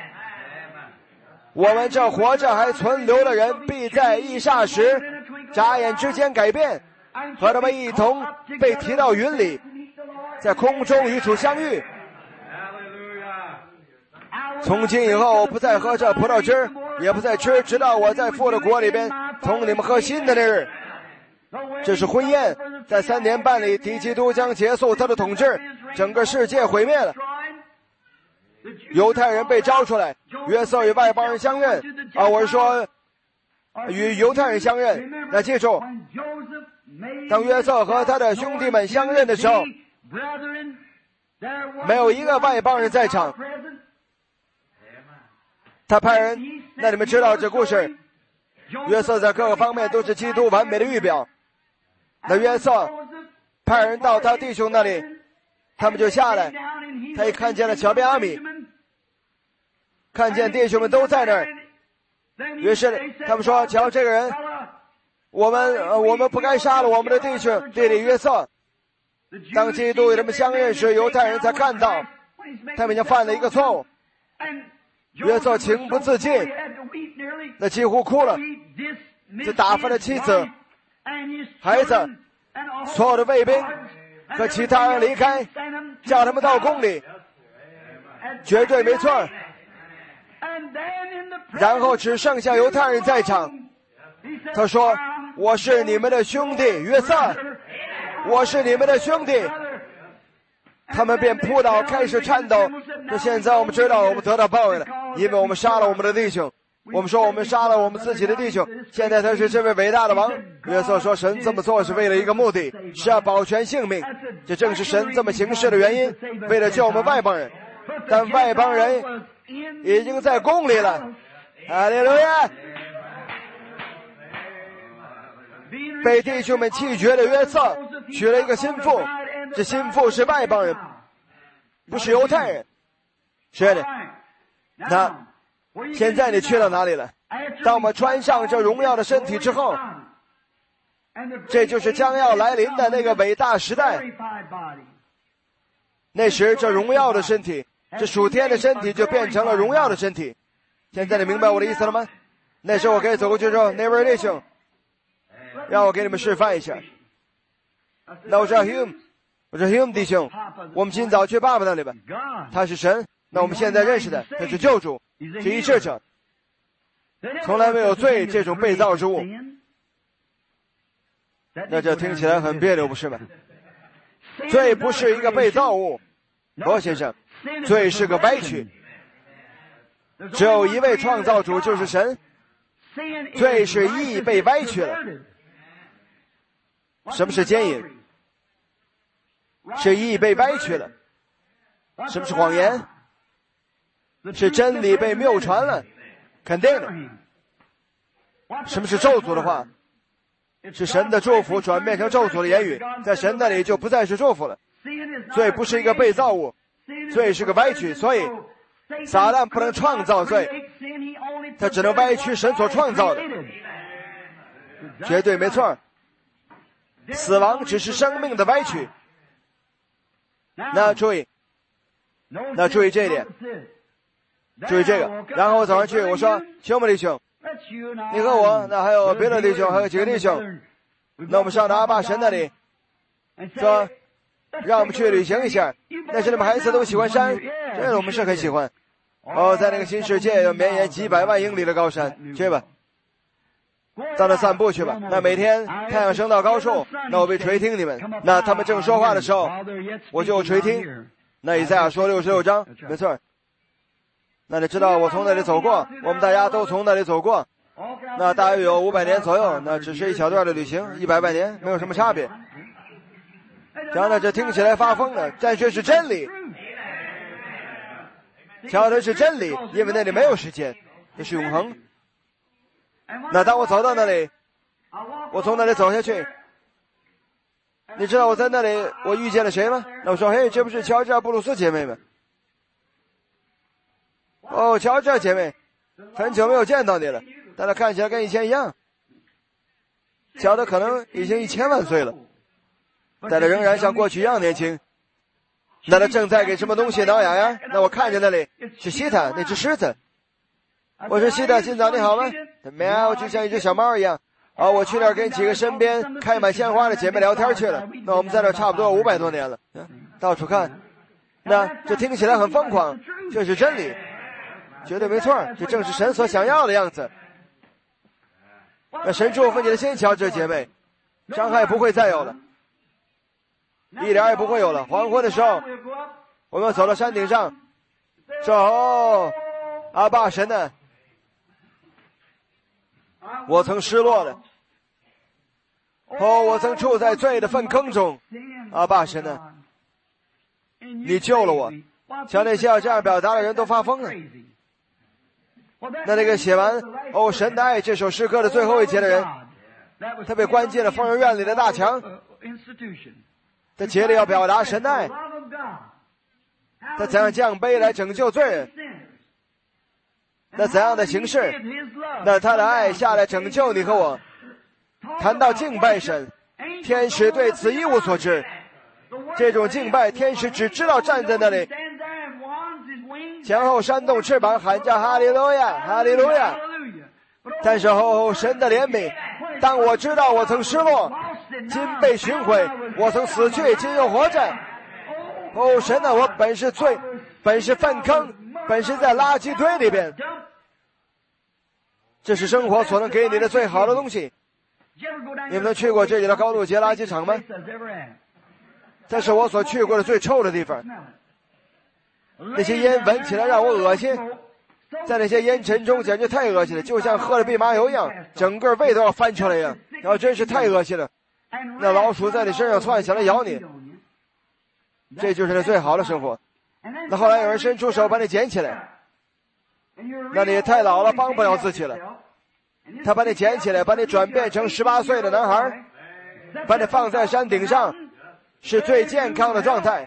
我们这活着还存留的人必在一霎时眨眼之间改变，和他们一同被提到云里，在空中与主相遇。从今以后，我不再喝这葡萄汁，也不再吃，直到我在父的国里边同你们喝新的那日。这是婚宴，在3年半里，敌基督将结束他的统治，整个世界毁灭了。犹太人被招出来，约瑟与外邦人相认我是说与犹太人相认。那记住，当约瑟和他的兄弟们相认的时候，没有一个外邦人在场。他派人，那你们知道这故事，约瑟在各个方面都是基督完美的预表。那约瑟派人到他弟兄那里，他们就下来，他一看见了乔便阿米，看见弟兄们都在那儿，于是他们说，瞧这个人，我们不该杀了我们的弟兄弟弟约瑟。当基督与他们相认时，犹太人才看到他们已经犯了一个错误。约瑟情不自禁，那几乎哭了，就打发了妻子、孩子、所有的卫兵和其他人离开，叫他们到宫里，绝对没错。然后只剩下犹太人在场。他说，我是你们的兄弟约瑟，我是你们的兄弟。他们便扑倒，开始颤抖。那现在我们知道我们得到报应了，因为我们杀了我们的弟兄。我们说我们杀了我们自己的弟兄，现在他是这位伟大的王。约瑟说，神这么做是为了一个目的，是要保全性命。这正是神这么行事的原因，为了救我们外邦人。但外邦人已经在宫里了，哈利路亚！被弟兄们弃绝的约瑟娶了一个心腹，这心腹是外邦人，不是犹太人。是的。那现在你去到哪里了？当我们穿上这荣耀的身体之后，这就是将要来临的那个伟大时代。那时这荣耀的身体，这属天的身体就变成了荣耀的身体。 现在你明白我的意思了吗？那时候我可以走过去说，那位弟兄，让我给你们示范一下。那我说 Hume， 我说 Hume 弟兄，我们今早去爸爸那里吧。他是神，那我们现在认识的，他是救主，是医治者，从来没有罪这种被造之物。那这听起来很别扭，不是吗？罪不是一个被造物，罗先生，罪是个歪曲。只有一位创造主，就是神。罪是义被歪曲了。什么是奸淫？是义被歪曲了。什么是谎言？是真理被谬传了，肯定的。什么是咒诅的话？是神的祝福转变成咒诅的言语，在神那里就不再是祝福了。罪不是一个被造物，罪是个歪曲，所以撒旦不能创造罪，他只能歪曲神所创造的。绝对没错。死亡只是生命的歪曲。那注意这一点，注意这个。然后我走上去，我说兄弟弟兄，你和我，那还有别的弟兄，还有几个弟兄，那我们上到阿爸神那里，说让我们去旅行一下。那些你们孩子都喜欢山，这个我们是很喜欢。在那个新世界有绵延几百万英里的高山，去吧，到那散步去吧。那每天太阳升到高处，那我会垂听你们。那他们正说话的时候，我就垂听。那以赛亚说66章，没错。那你知道我从那里走过，我们大家都从那里走过。那大约有500年左右，那只是一小段的旅行，100万年没有什么差别。讲的这听起来发疯了，但却是真理。讲的是真理，因为那里没有时间，那是永恒。那当我走到那里，我从那里走下去，你知道我在那里我遇见了谁吗？那我说，嘿，这不是乔治·布鲁斯姐妹吗？哦，乔治姐妹，很久没有见到你了，但她看起来跟以前一样，小的可能已经1000万岁了，但她仍然像过去一样年轻。那他正在给什么东西挠痒痒？那我看见那里是西塔，那只狮子。我说西塔，今早你好吗？喵，就像一只小猫一样。我去那儿跟几个身边开满鲜花的姐妹聊天去了。那我们在那儿差不多500多年了，到处看。那这听起来很疯狂，这是真理，绝对没错，这正是神所想要的样子。那神祝福你的心，乔治姐妹，伤害不会再有了，一点也不会有了。黄昏的时候，我们走到山顶上，说：“阿爸神呢？我曾失落了，我曾处在罪的粪坑中。阿爸神呢？你救了我。”像那些要这样表达的人都发疯了。那个写完“神的爱”这首诗歌的最后一节的人，他被关进了疯人院里的大墙。他竭力要表达神的爱，他怎样降卑来拯救罪人，那怎样的形式，那他的爱下来拯救你和我。谈到敬拜神，天使对此一无所知，这种敬拜天使只知道站在那里前后扇动翅膀喊叫哈利路亚哈利路亚。但是神的怜悯，当我知道我曾失落，今被寻回，我曾死去，今又活着。神啊，我本是罪，本是粪坑，本是在垃圾堆里边。这是生活所能给你的最好的东西。你们去过这里的高露洁垃圾场吗？这是我所去过的最臭的地方。那些烟闻起来让我恶心，在那些烟尘中简直太恶心了，就像喝了蓖麻油一样，整个胃都要翻出来一样，然后真是太恶心了。那老鼠在你身上窜想来咬你，这就是那最好的生活。那后来有人伸出手把你捡起来，那你太老了帮不了自己了，他把你捡起来，把你转变成18岁的男孩，把你放在山顶上，是最健康的状态，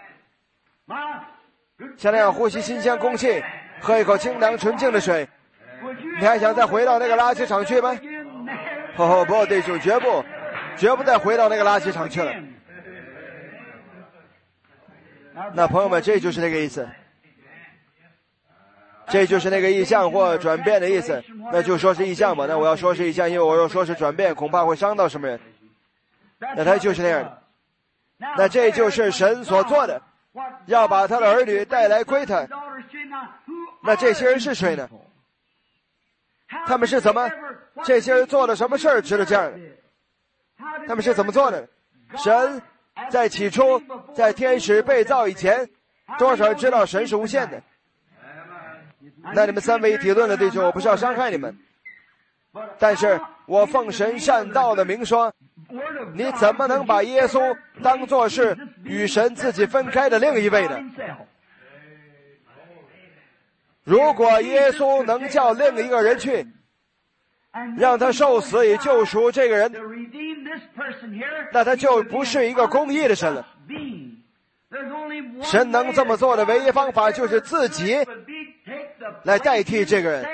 像那样呼吸新鲜空气，喝一口清凉纯净的水。你还想再回到那个垃圾场去吗？不，弟兄，绝不再回到那个垃圾场去了。那朋友们，这就是这个意思。 这就是那个意象或转变的意思。那就说是意象吧，那我要说是意象，因为我要说是转变，恐怕会伤到什么人。那他就是那样的。那这就是神所做的，要把他的儿女带来归他。那这些人是谁呢？他们是怎么？这些人做了什么事儿值得这样的？他们是怎么做的？神在起初，在天使被造以前，多少人知道神是无限的？那你们三位一体论的弟兄，我不是要伤害你们，但是我奉神善道的名说，你怎么能把耶稣当作是与神自己分开的另一位呢？如果耶稣能叫另一个人去，让他受死以救赎这个人，那他就不是一个公义的神了。神能这么做的唯一方法就是自己来代替这个人。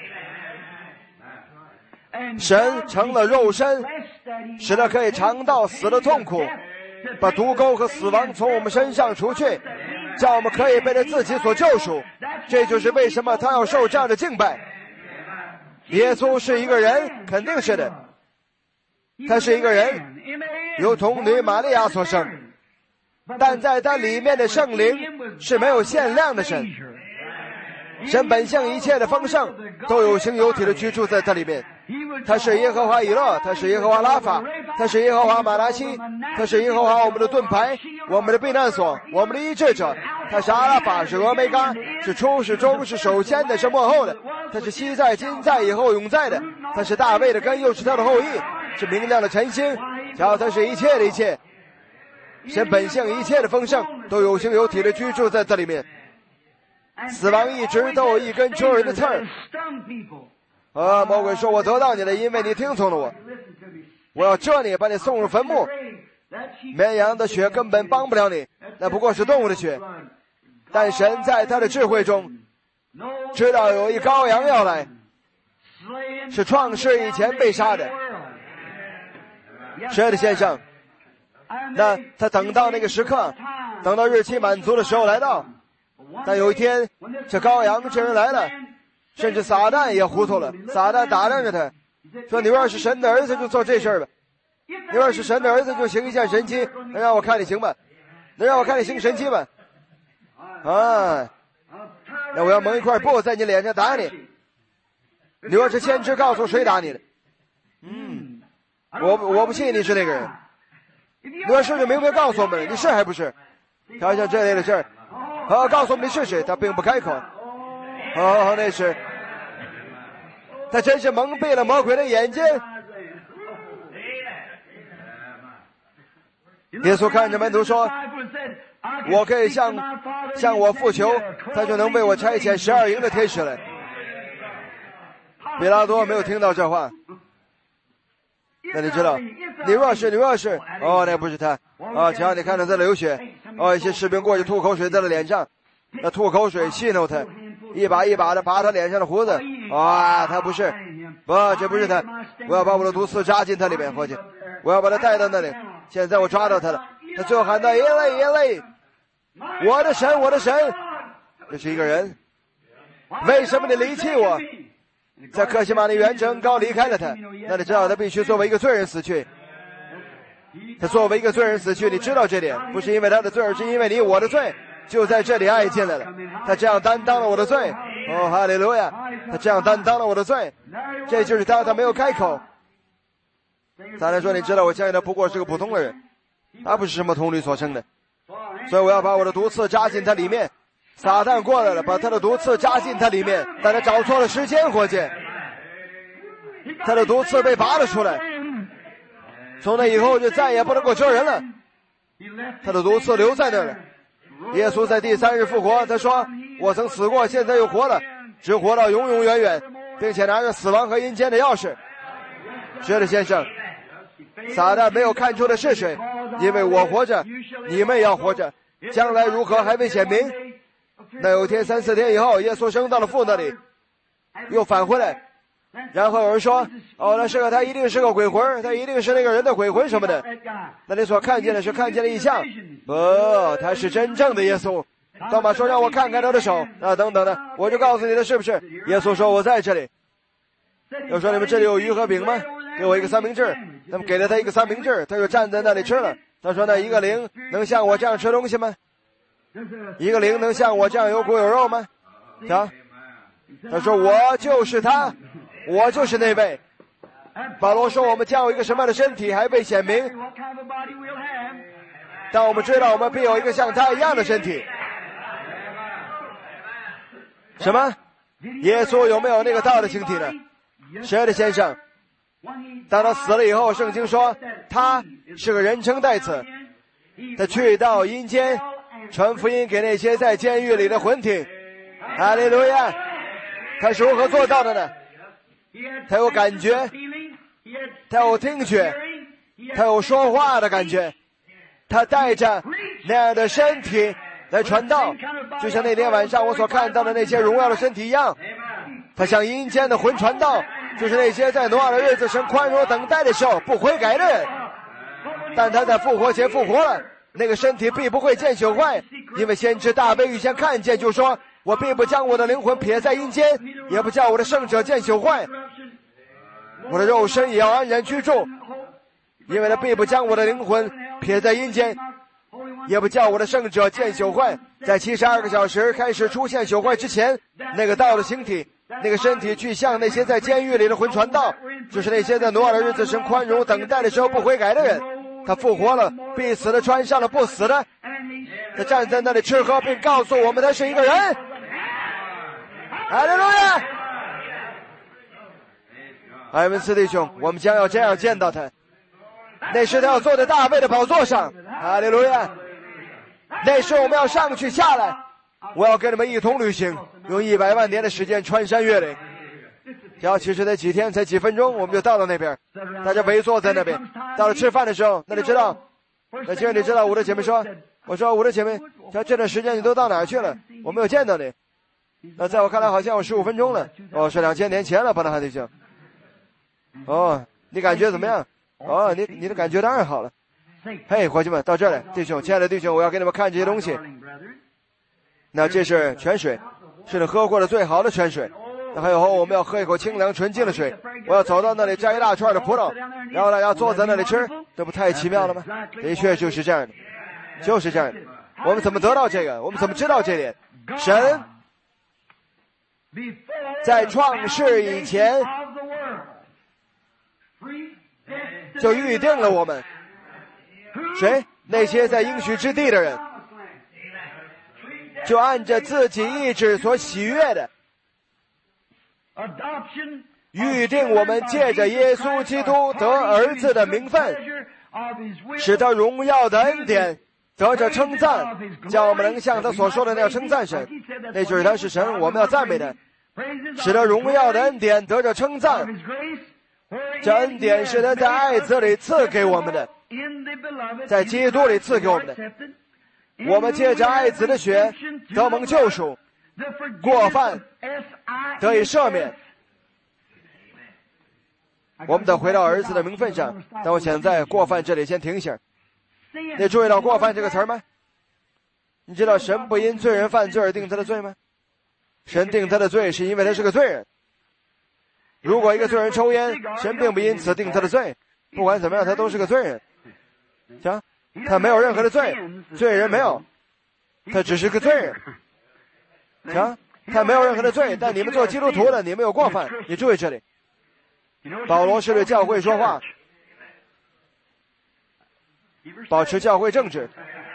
神成了肉身，使他可以尝到死的痛苦，把毒钩和死亡从我们身上除去，叫我们可以被他自己所救赎。这就是为什么他要受这样的敬拜。耶稣是一个人，肯定是的，他是一个人，由童女玛利亚所生，但在他里面的圣灵是没有限量的神。神本性一切的丰盛都有形有体的居住在他里面。他是耶和华以勒，他是耶和华拉法，他是耶和华马拉西，他是耶和华我们的盾牌，我们的避难所，我们的医治者。他是阿拉法，是俄梅嘎，是初是终，是首先的，是末后的。他是昔在今在以后永在的。他是大卫的根，又是他的后裔，是明亮的晨星。瞧，他是一切的一切。神本性一切的丰盛都有形有体的居住在这里面。死亡一直都有一根戳人的刺儿。魔鬼说，我得到你了，因为你听从了我。我要蛰你，把你送入坟墓。绵羊的血根本帮不了你，那不过是动物的血。但神在他的智慧中知道有一羔羊要来，是创世以前被杀的。是的，先生。那他等到那个时刻，等到日期满足的时候来到。但有一天，这羔羊这人来了，甚至撒旦也糊涂了。撒旦打量着他，说：“你要是神的儿子，就做这事儿吧；你要是神的儿子，就行一件神迹，能让我看你行吧？能让我看你行神迹吧？啊！那我要蒙一块布在你脸上打你。你要是先知，告诉谁打你的？我不信你是那个人。你要是就明明告诉我们，你是还不是？瞧瞧这类的事儿。告诉我们你是谁？他并不开口。那是他真是蒙蔽了魔鬼的眼睛。耶稣看着门徒说：“我可以向我父求，他就能为我差遣12营的天使来。”比拉多没有听到这话。那你知道，你若是，那不是他。瞧，你看到他流血。一些士兵过去吐口水在他脸上，那吐口水戏弄他，一把一把的拔他脸上的胡子。他不是，这不是他。我要把我的毒刺扎进他里面，伙计，我要把他带到那里。现在我抓到他了，他最后喊道：“耶肋，耶肋！我的神，我的神！”这是一个人。为什么你离弃我？在克西马尼园整高离开了他，那你知道他必须作为一个罪人死去。他作为一个罪人死去，你知道这点，不是因为他的罪，而是因为你我的罪就在这里爱进来了。他这样担当了我的罪。哈利路亚！他这样担当了我的罪，这就是他没有开口。撒旦说：“你知道，我相信他不过是个普通的人，他不是什么童女所生的，所以我要把我的毒刺扎进他里面。”撒旦过来了，把他的毒刺扎进他里面，但他找错了时间，伙计，他的毒刺被拔了出来，从那以后就再也不能够蛰人了。他的毒刺留在那儿了。耶稣在第3日复活，他说：“我曾死过，现在又活了，只活到永永远远，并且拿着死亡和阴间的钥匙。”是的，先生。撒旦没有看出的是谁，因为我活着，你们也要活着，将来如何还未显明。那有天3、4天以后，耶稣升到了父那里，又返回来，然后有人说：“那是个他一定是个鬼魂，他一定是那个人的鬼魂什么的。”那你所看见的是看见了异象，他是真正的耶稣， 多马说让我看看他的手等等的，我就告诉你的是不是？耶稣说我在这里。又说你们这里有鱼和饼吗？给我一个三明治。那么给了他一个三明治，他就站在那里吃了。他说那一个灵能像我这样吃东西吗？一个灵能像我这样有骨有肉吗？他说我就是他，我就是那位。保罗说我们将有一个什么样的身体还未显明，但我们知道我们必有一个像他一样的身体。什么？耶稣有没有那个道的形体呢？谁的先生？当他死了以后，圣经说他是个人称代词，他去到阴间传福音给那些在监狱里的魂体。哈利路亚！他是如何做到的呢？他有感觉，他有听觉，他有说话的感觉，他带着那样的身体来传道，就像那天晚上我所看到的那些荣耀的身体一样。他向阴间的魂传道，就是那些在挪亚的日子神宽容等待的时候不悔改的人。但他在复活前复活了，那个身体必不会见朽坏，因为先知大卫预先看见就说，我并不将我的灵魂撇在阴间，也不叫我的圣者见朽坏，我的肉身也要安然居住，因为他并不将我的灵魂撇在阴间，也不叫我的圣者见朽坏。在72个小时开始出现朽坏之前，那个道的形体，那个身体去向那些在监狱里的魂传道，就是那些在挪亚的日子神宽容等待的时候不悔改的人。他复活了，必死的穿上了不死的，他站在那里吃喝，并告诉我们他是一个人。哈利路亚！艾文斯弟兄，我们将要这样见到他，那时他要坐在大卫的宝座上。哈利路亚！那时我们要上去下来，我要跟你们一同旅行，用100万年的时间穿山越岭。其实才几天，才几分钟，我们就到了那边。大家围坐在那边。到了吃饭的时候，那你知道，那其实你知道，我的姐妹说，我说我的姐妹，这段时间你都到哪儿去了？我没有见到你。那在我看来好像有15分钟了。是2000年前了，巴拿哈弟兄。你感觉怎么样？你的感觉当然好了。嘿，伙计们，到这儿来，弟兄，亲爱的弟兄，我要给你们看这些东西。那这是泉水，是你喝过的最好的泉水。那还有我们要喝一口清凉纯净的水，我要走到那里摘一大串的葡萄，然后大家坐在那里吃，这不太奇妙了吗？的确就是这样的，就是这样的。我们怎么得到这个？我们怎么知道这点？神在创世以前就预定了我们。谁？那些在应许之地的人，就按着自己意志所喜悦的预定我们借着耶稣基督得儿子的名分，使他荣耀的恩典得着称赞，叫我们能像他所说的那样称赞神。那就是他是神，我们要赞美他，使他荣耀的恩典得着称赞。这恩典是他在爱子里赐给我们的，在基督里赐给我们的。我们借着爱子的血得蒙救赎，过犯得以赦免。我们得回到儿子的名分上，但我想在过犯这里先停一下。你注意到过犯这个词儿吗？你知道神不因罪人犯罪而定他的罪吗？神定他的罪是因为他是个罪人。如果一个罪人抽烟，神并不因此定他的罪，不管怎么样他都是个罪人。他没有任何的罪，罪人没有，他只是个罪人。他没有任何的罪，但你们做基督徒的，你们有过犯。你注意这里，保罗是对教会说话，保持教会正直。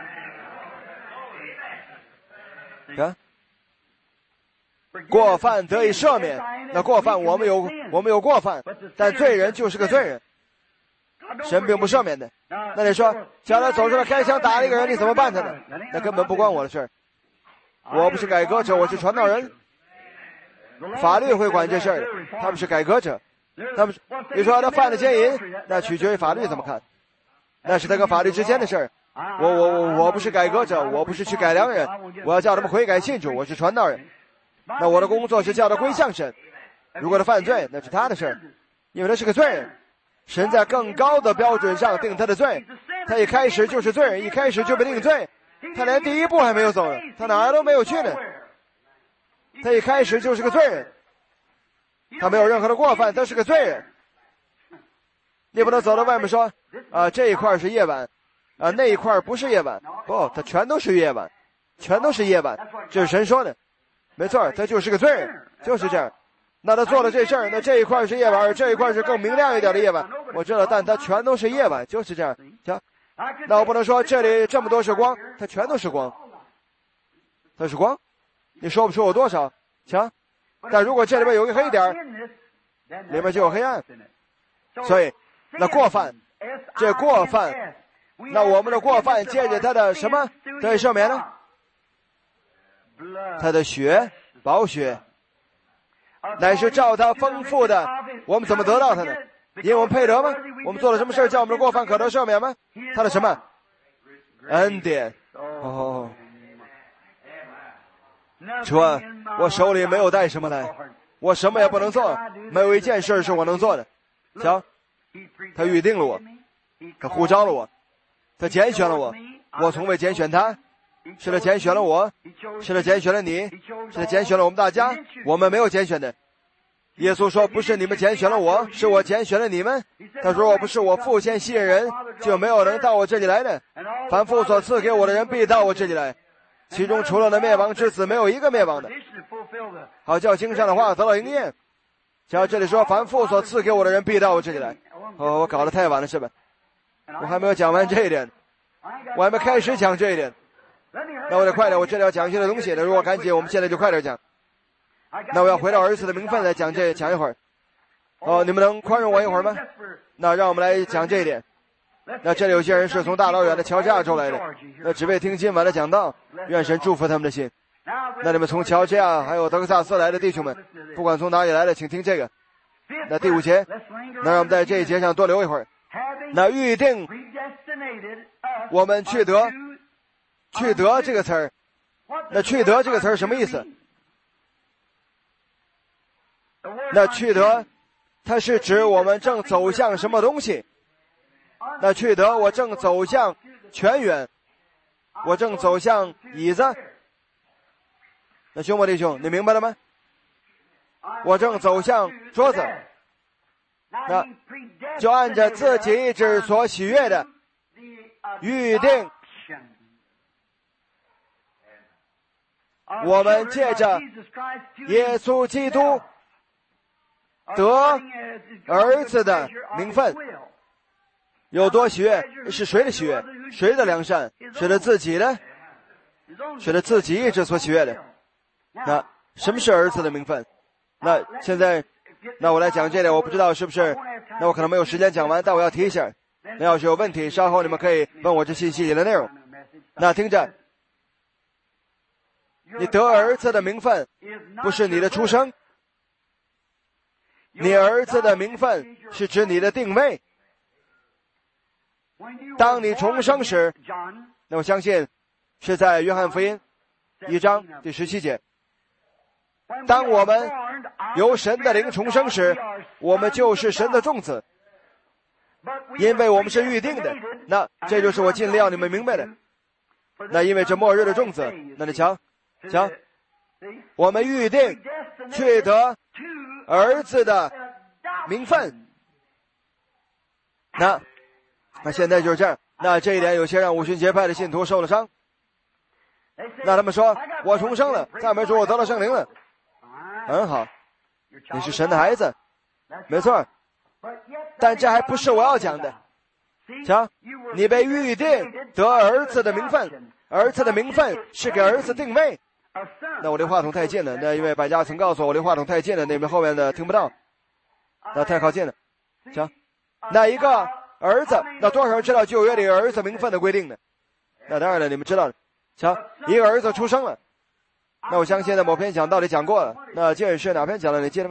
过犯得以赦免，那过犯我们有过犯，但罪人就是个罪人，神并不赦免的。那你说，将来走出来开枪打了一个人，你怎么办他呢？那根本不关我的事儿。我不是改革者，我是传道人，法律会管这事儿的。他们是改革者，你说他犯了奸淫，那取决于法律怎么看，那是他跟法律之间的事儿。我不是改革者，我不是去改良人，我要叫他们悔改信主，我是传道人。那我的工作是叫他归向神。如果他犯罪，那是他的事儿，因为他是个罪人。神在更高的标准上定他的罪，他一开始就是罪人，一开始就被定罪。 他连第一步还没有走呢，他哪儿都没有去呢。他一开始就是个罪人，他没有任何的过犯，他是个罪人。你不能走到外面说这一块是夜晚那一块不是夜晚，不，他全都是夜晚，全都是夜晚，这是神说的，没错，他就是个罪人，就是这样。那他做了这事儿，那这一块是夜晚，这一块是更明亮一点的夜晚，我知道，但他全都是夜晚，就是这样。行，那我不能说这里这么多是光，它全都是光，它是光，你说不出有多少，行。但如果这里边有一个黑点，里面就有黑暗。所以那过犯，这过犯，那我们的过犯借着他的什么得以赦免呢？他的血，宝血，乃是照他丰富的，我们怎么得到他呢？因为我们配得吗？我们做了什么事叫我们的过犯可得赦免吗？他的什么恩典？哦，主啊，我手里没有带什么来，我什么也不能做，没有一件事是我能做的。瞧，他预定了我，他呼召了我，他拣选了我，我从未拣选他，是他拣选了我，是他拣选了你，是他拣选了我们大家，我们没有拣选的。耶稣说，不是你们拣选了我，是我拣选了你们。他说，若不是我父先吸引人，就没有人到我这里来的。凡父所赐给我的人必到我这里来，其中除了那灭亡之子，没有一个灭亡的，好叫经上的话得到应验。像这里说，凡父所赐给我的人必到我这里来。我搞得太晚了是吧？我还没有讲完这一点，我还没开始讲这一点。那我得快点，我这里要讲一些的东西，那如果赶紧，我们现在就快点讲。那我要回到儿子的名分来讲一会儿。你们能宽容我一会儿吗？那让我们来讲这一点。那这里有些人是从大老远的乔治亚州来的，那只为听今晚的讲道，愿神祝福他们的心。那你们从乔治亚还有德克萨斯来的弟兄们，不管从哪里来的，请听这个。那第5节，那让我们在这一节上多留一会儿。那预定我们去得这个词儿，那去得这个词儿什么意思？那去得，它是指我们正走向什么东西？那去得，我正走向泉源，我正走向椅子。那兄弟兄，你明白了吗？我正走向桌子，那就按着自己意志所喜悦的预定，我们借着耶稣基督得儿子的名分。有多喜悦？是谁的喜悦？谁的良善？是他自己的，是他自己意志所喜悦的。那什么是儿子的名分？那现在，那我来讲这点，我不知道是不是，那我可能没有时间讲完，但我要提一下。那要是有问题，稍后你们可以问我这信息里的内容。那听着，你得儿子的名分，不是你的出生，你儿子的名分是指你的定位。当你重生时，那我相信是在约翰福音1章第17节。当我们由神的灵重生时，我们就是神的种子，因为我们是预定的。那这就是我尽力要你们明白的。那因为这末日的种子，那你瞧，我们预定去得儿子的名分。那现在就是这样。那这一点有些让五旬节派的信徒受了伤。那他们说，我重生了，赞美主，我得了圣灵了。很好，你是神的孩子，没错。但这还不是我要讲的。瞧，你被预定得儿子的名分，儿子的名分是给儿子定位。那我离话筒太近了，那因为百家曾告诉我离话筒太近了，那边后面的听不到。那太靠近了。瞧，那一个儿子，那多少人知道旧约里儿子名分的规定呢？那当然了，你们知道的。瞧，一个儿子出生了。那我相信在某篇讲道理讲过了。那这是哪篇讲的？你记得吗？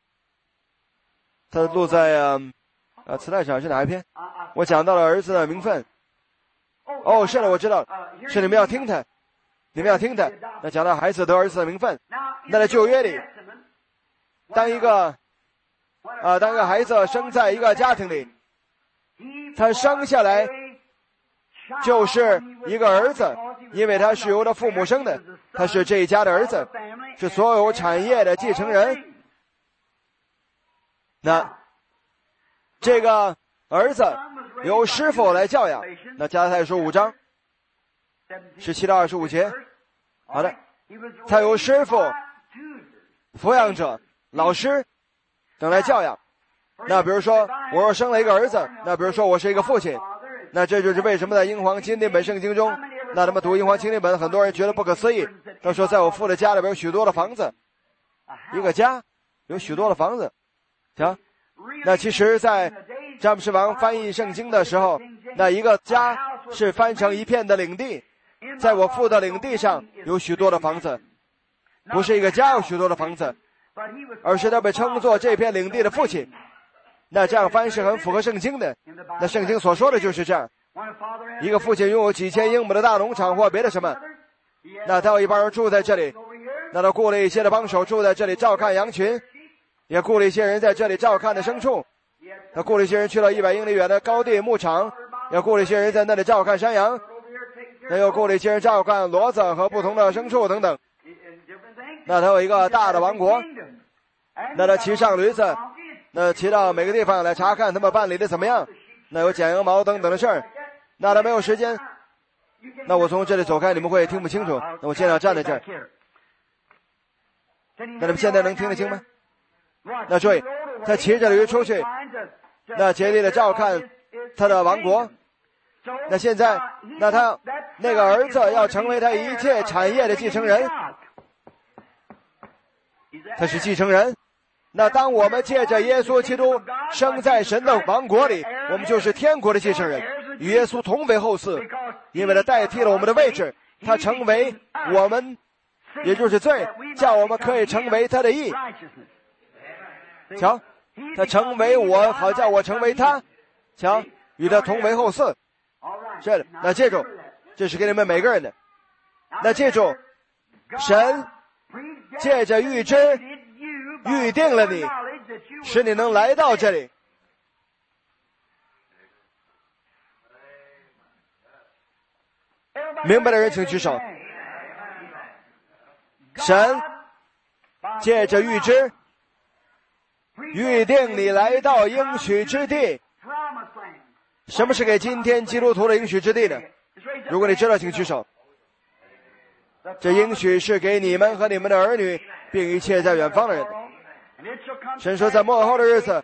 他录在磁带上是哪一篇？我讲到了儿子的名分。是的，我知道，是你们要听他，你们要听他。那讲到孩子得儿子的名分，那在旧约里，当一个孩子生在一个家庭里，他生下来就是一个儿子， 因为他是由他父母生的，他是这一家的儿子，是所有产业的继承人。那这个儿子由师傅来教养。那加拉太书5章17到25节，好的，他由师傅、抚养者、老师等来教养。那比如说我若生了一个儿子，那比如说我是一个父亲，那这就是为什么在英皇钦定本圣经中，那他们读英皇钦定本，很多人觉得不可思议。他说在我父的家里边有许多的房子，一个家有许多的房子。行，那其实在詹姆士王翻译圣经的时候，那一个家是翻成一片的领地，在我父的领地上有许多的房子，不是一个家有许多的房子，而是他被称作这片领地的父亲。那这样翻是很符合圣经的，那圣经所说的就是这样，一个父亲拥有几千英亩的大农场或别的什么，那他有一帮人住在这里，那他雇了一些的帮手住在这里照看羊群，也雇了一些人在这里照看的牲畜，他雇了一些人去了100英里远的高地牧场，也雇了一些人在那里照看山羊，那又雇了一些人照看骡子和不同的牲畜等等。那他有一个大的王国，那他骑上驴子，那骑到每个地方来查看他们办理的怎么样，那有剪羊毛等等的事儿。那他没有时间，那我从这里走开，你们会听不清楚，那我尽量站在这儿。那你们现在能听得清吗？那注意，他骑着驴出去，那竭力的照看他的王国。那现在，那他那个儿子要成为他一切产业的继承人，他是继承人。那当我们借着耶稣基督生在神的王国里，我们就是天国的继承人，与耶稣同为后嗣，因为他代替了我们的位置，他成为我们，也就是罪，叫我们可以成为他的义。瞧，他成为我，好叫我成为他，瞧，与他同为后嗣。是的，那记住，这是给你们每个人的。那记住，神借着预知预定了你，使你能来到这里。明白的人请举手。神借着预知预定你来到应许之地。什么是给今天基督徒的应许之地呢？如果你知道请举手。这应许是给你们和你们的儿女，并一切在远方的人。神说在末后的日子，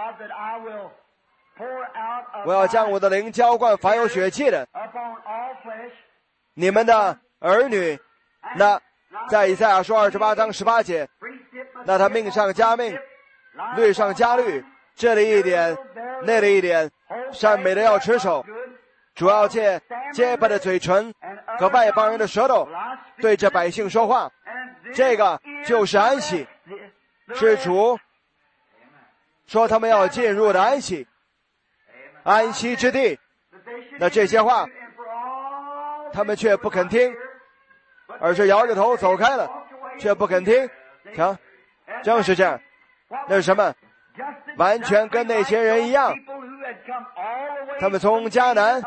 我要将我的灵浇灌凡有血气的，你们的儿女。那在以赛亚书28章18节，那他命上加命，律上加律，这里一点那里一点，善美的要持守，主要借结巴的嘴唇和外邦人的舌头对着百姓说话，这个就是安息，是主说他们要进入的安息，安息之地。那这些话他们却不肯听，而是摇着头走开了，却不肯听。瞧，正是这样。那是什么？完全跟那些人一样，他们从迦南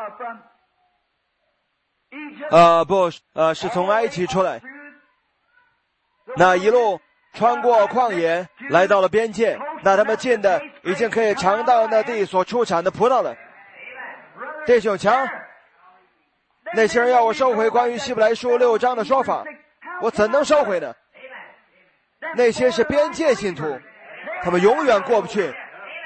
是从埃及出来，那一路穿过旷野来到了边界，那他们进的已经可以尝到那地所出产的葡萄了。弟兄瞧，那些人要我收回关于希伯来书6章的说法，我怎能收回呢？那些是边界信徒，他们永远过不去，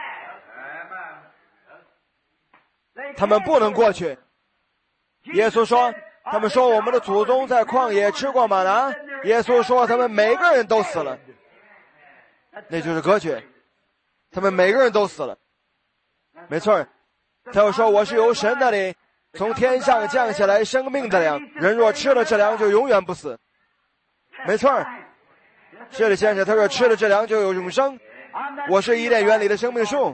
他们不能过去。耶稣说，他们说我们的祖宗在旷野吃过玛拿，耶稣说他们每个人都死了，那就是隔绝，他们每个人都死了。没错，他又说我是由神那里从天上降下来生命的粮，人若吃了这粮就永远不死。没错，这里先生他说吃了这粮就有永生，我是伊甸园里的生命树。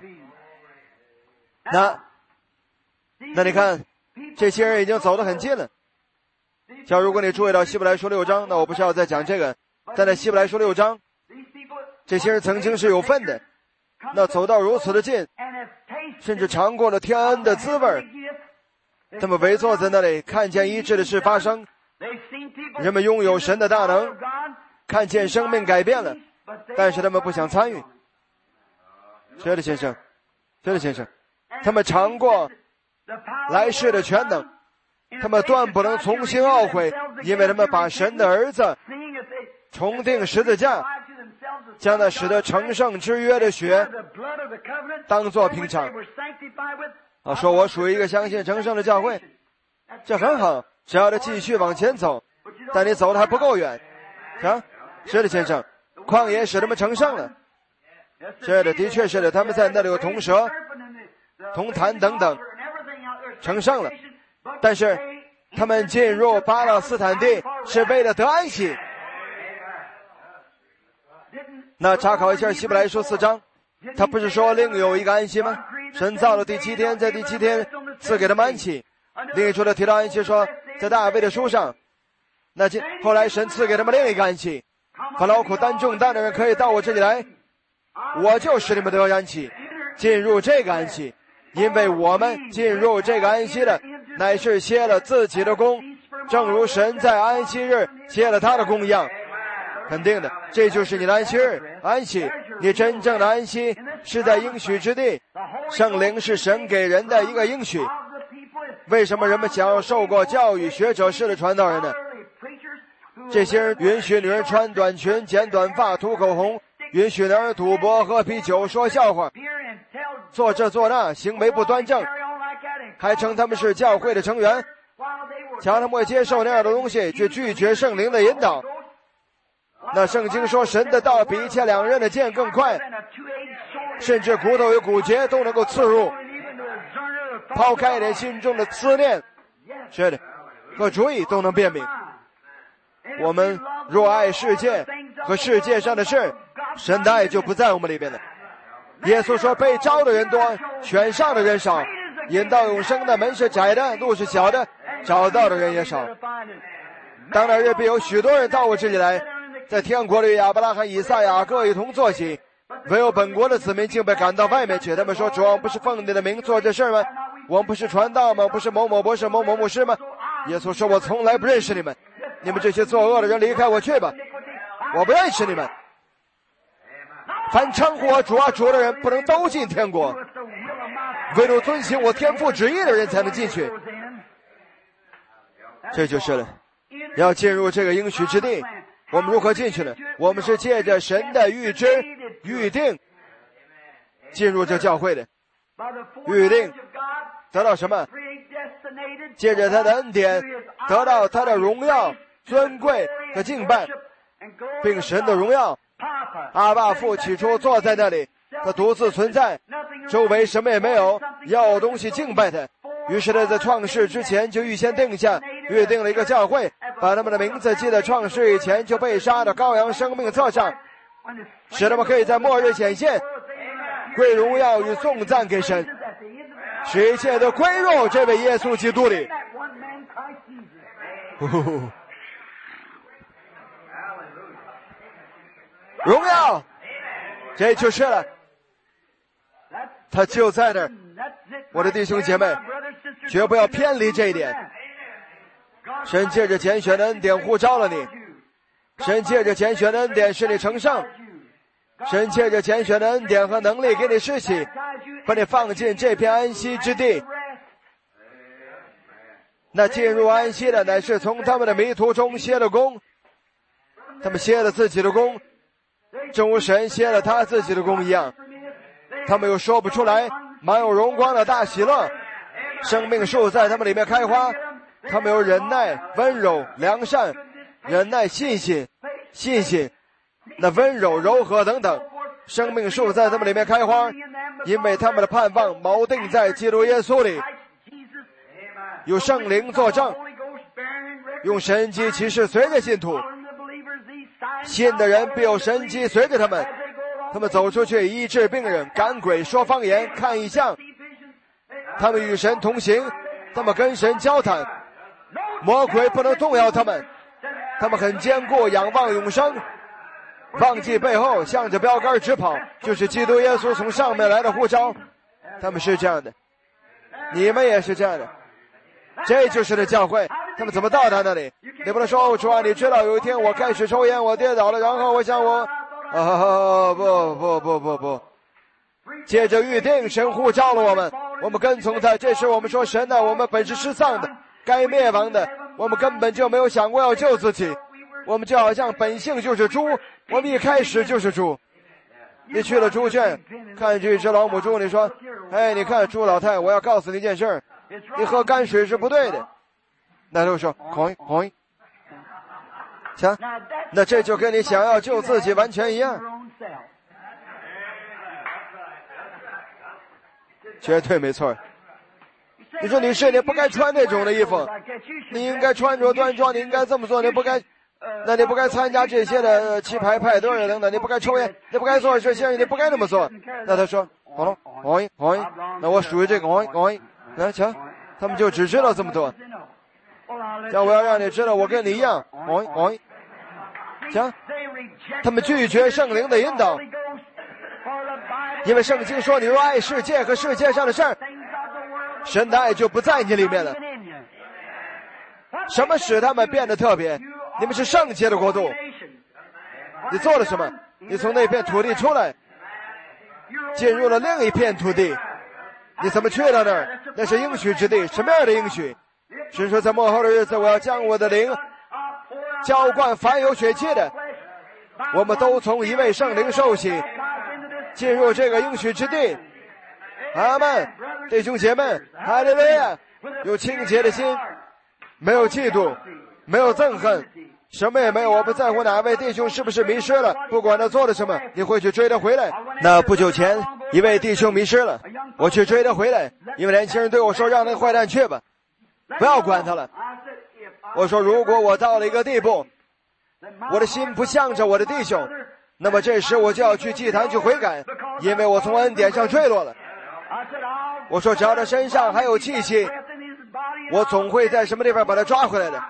那你看这些人已经走得很近了。像如果你注意到希伯来书6章，那我不是要再讲这个，但在希伯来书6章，这些人曾经是有份的，那走到如此的近，甚至尝过了天恩的滋味，他们围坐在那里，看见医治的事发生， 人们拥有神的大能，看见生命改变了，但是他们不想参与。是的，先生，是的，先生，他们尝过来世的全能，他们断不能重新懊悔，因为他们把神的儿子重钉十字架，将那使得成圣之约的血当作平常。说我属于一个相信成圣的教会，这很好，只要他继续往前走，但你走的还不够远。是的，先生，旷野使他们成圣了。是的，的确是的，他们在那里有铜蛇、铜坛等等，成圣了。但是他们进入巴勒斯坦地是为了得安息。那查考一下希伯来书4章，他不是说另有一个安息吗？神造了第7天，在第7天赐给他们安息。另一处的提到安息说，在大卫的书上，那后来神赐给他们另一个安息，凡劳苦担重担的人可以到我这里来，我就使你们得安息，进入这个安息。因为我们进入这个安息的，乃是歇了自己的功，正如神在安息日歇了他的功一样。肯定的，这就是你的安息日。安息，你真正的安息是在应许之地，圣灵是神给人的一个应许。为什么人们想要受过教育学者式的传道人呢？这些人允许女人穿短裙、剪短发、涂口红，允许男人赌博、喝啤酒、说笑话，做这做那，行为不端正，还称他们是教会的成员，叫他们接受那样的东西，却拒绝圣灵的引导。那圣经说，神的道比一切两刃的剑更快，甚至骨头与骨节都能够刺入，抛开人心中的思念，是的，和主意都能辨明。我们若爱世界和世界上的事，神的爱就不在我们里边了。耶稣说，被招的人多，选上的人少，引到永生的门是窄的，路是小的，找到的人也少。当那日必有许多人到我这里来，在天国里，亚伯拉罕、以撒、雅各一同坐席，唯有本国的子民竟被赶到外面去。他们说，主啊，不是奉你的名做这事吗？我们不是传道吗？不是某某博士、某某牧师吗？耶稣说，我从来不认识你们，你们这些作恶的人，离开我去吧，我不认识你们。凡称呼我主啊主的人，不能都进天国，唯独遵行我天父旨意的人才能进去。这就是了，要进入这个应许之地，我们如何进去呢？我们是借着神的预知、预定进入这教会的。预定得到什么？借着他的恩典，得到他的荣耀、尊贵和敬拜，并神的荣耀。阿爸父起初坐在那里，他独自存在，周围什么也没有，要有东西敬拜他。于是他在创世之前就预先定下，预定了一个教会，把他们的名字记在创世以前就被杀的羔羊生命册上，使他们可以在末日显现，归荣耀与颂赞给神，使一切都归入这位耶稣基督里。荣耀，这就是了，他就在那儿。我的弟兄姐妹，绝不要偏离这一点。神借着拣选的恩典呼召了你，神借着拣选的恩典使你成圣，神借着拣选的恩典和能力给你施洗，把你放进这片安息之地。那进入安息的乃是从他们的迷途中歇了功，他们歇了自己的功，正如神歇了他自己的功一样。他们又说不出来满有荣光的大喜乐，生命树在他们里面开花，他们有忍耐、温柔、良善、忍耐、信心、那温柔、柔和等等，生命树在他们里面开花，因为他们的盼望锚定在基督耶稣里，有圣灵作证，用神迹奇事随着信徒，信的人必有神迹随着他们，他们走出去医治病人、赶鬼、说方言、看异象，他们与神同行，他们跟神交谈，魔鬼不能动摇他们，他们很坚固，仰望永生，忘记背后，向着标杆直跑，就是基督耶稣从上面来的呼召。他们是这样的，你们也是这样的，这就是的教会。 他们怎么到他那里？你不能说主啊，你知道有一天我开始抽烟，我跌倒了，然后我想不，借着预定，神呼召了我们，我们跟从他。这时我们说，神啊，我们本是失丧的，该灭亡的，我们根本就没有想过要救自己，我们就好像本性就是猪，我们一开始就是猪。你去了猪圈，看这只老母猪，你说，哎，你看猪老太，我要告诉你一件事，你喝泔水是不对的。那就说，瞧，那这就跟你想要救自己完全一样。绝对没错。你说你不该穿那种的衣服，你应该穿着端庄，你应该这么做，你不该参加这些的棋牌派对等等，你不该抽烟，你不该做这些，你不该那么做。那他说好了，那我属于这个来瞧，他们就只知道这么多。我要让你知道我跟你一样，瞧，他们拒绝圣灵的引导，因为圣经说你若爱世界和世界上的事儿，神的爱就不在你里面了。什么使他们变得特别？你们是圣洁的国度。你做了什么？你从那片土地出来，进入了另一片土地。你怎么去到那儿？那是应许之地。什么样的应许？神说在末后的日子，我要将我的灵浇灌凡有血气的。我们都从一位圣灵受洗，进入这个应许之地。阿们，弟兄姐妹，哈利路亚！有清洁的心，没有嫉妒，没有憎恨，什么也没有。我不在乎哪位弟兄是不是迷失了，不管他做了什么，你会去追他回来。那不久前一位弟兄迷失了，我去追他回来，因为年轻人对我说，让那个坏蛋去吧，不要管他了。我说如果我到了一个地步，我的心不向着我的弟兄，那么这时我就要去祭坛去悔改，因为我从恩典上坠落了。我说只要他身上还有气息，我总会在什么地方把他抓回来的。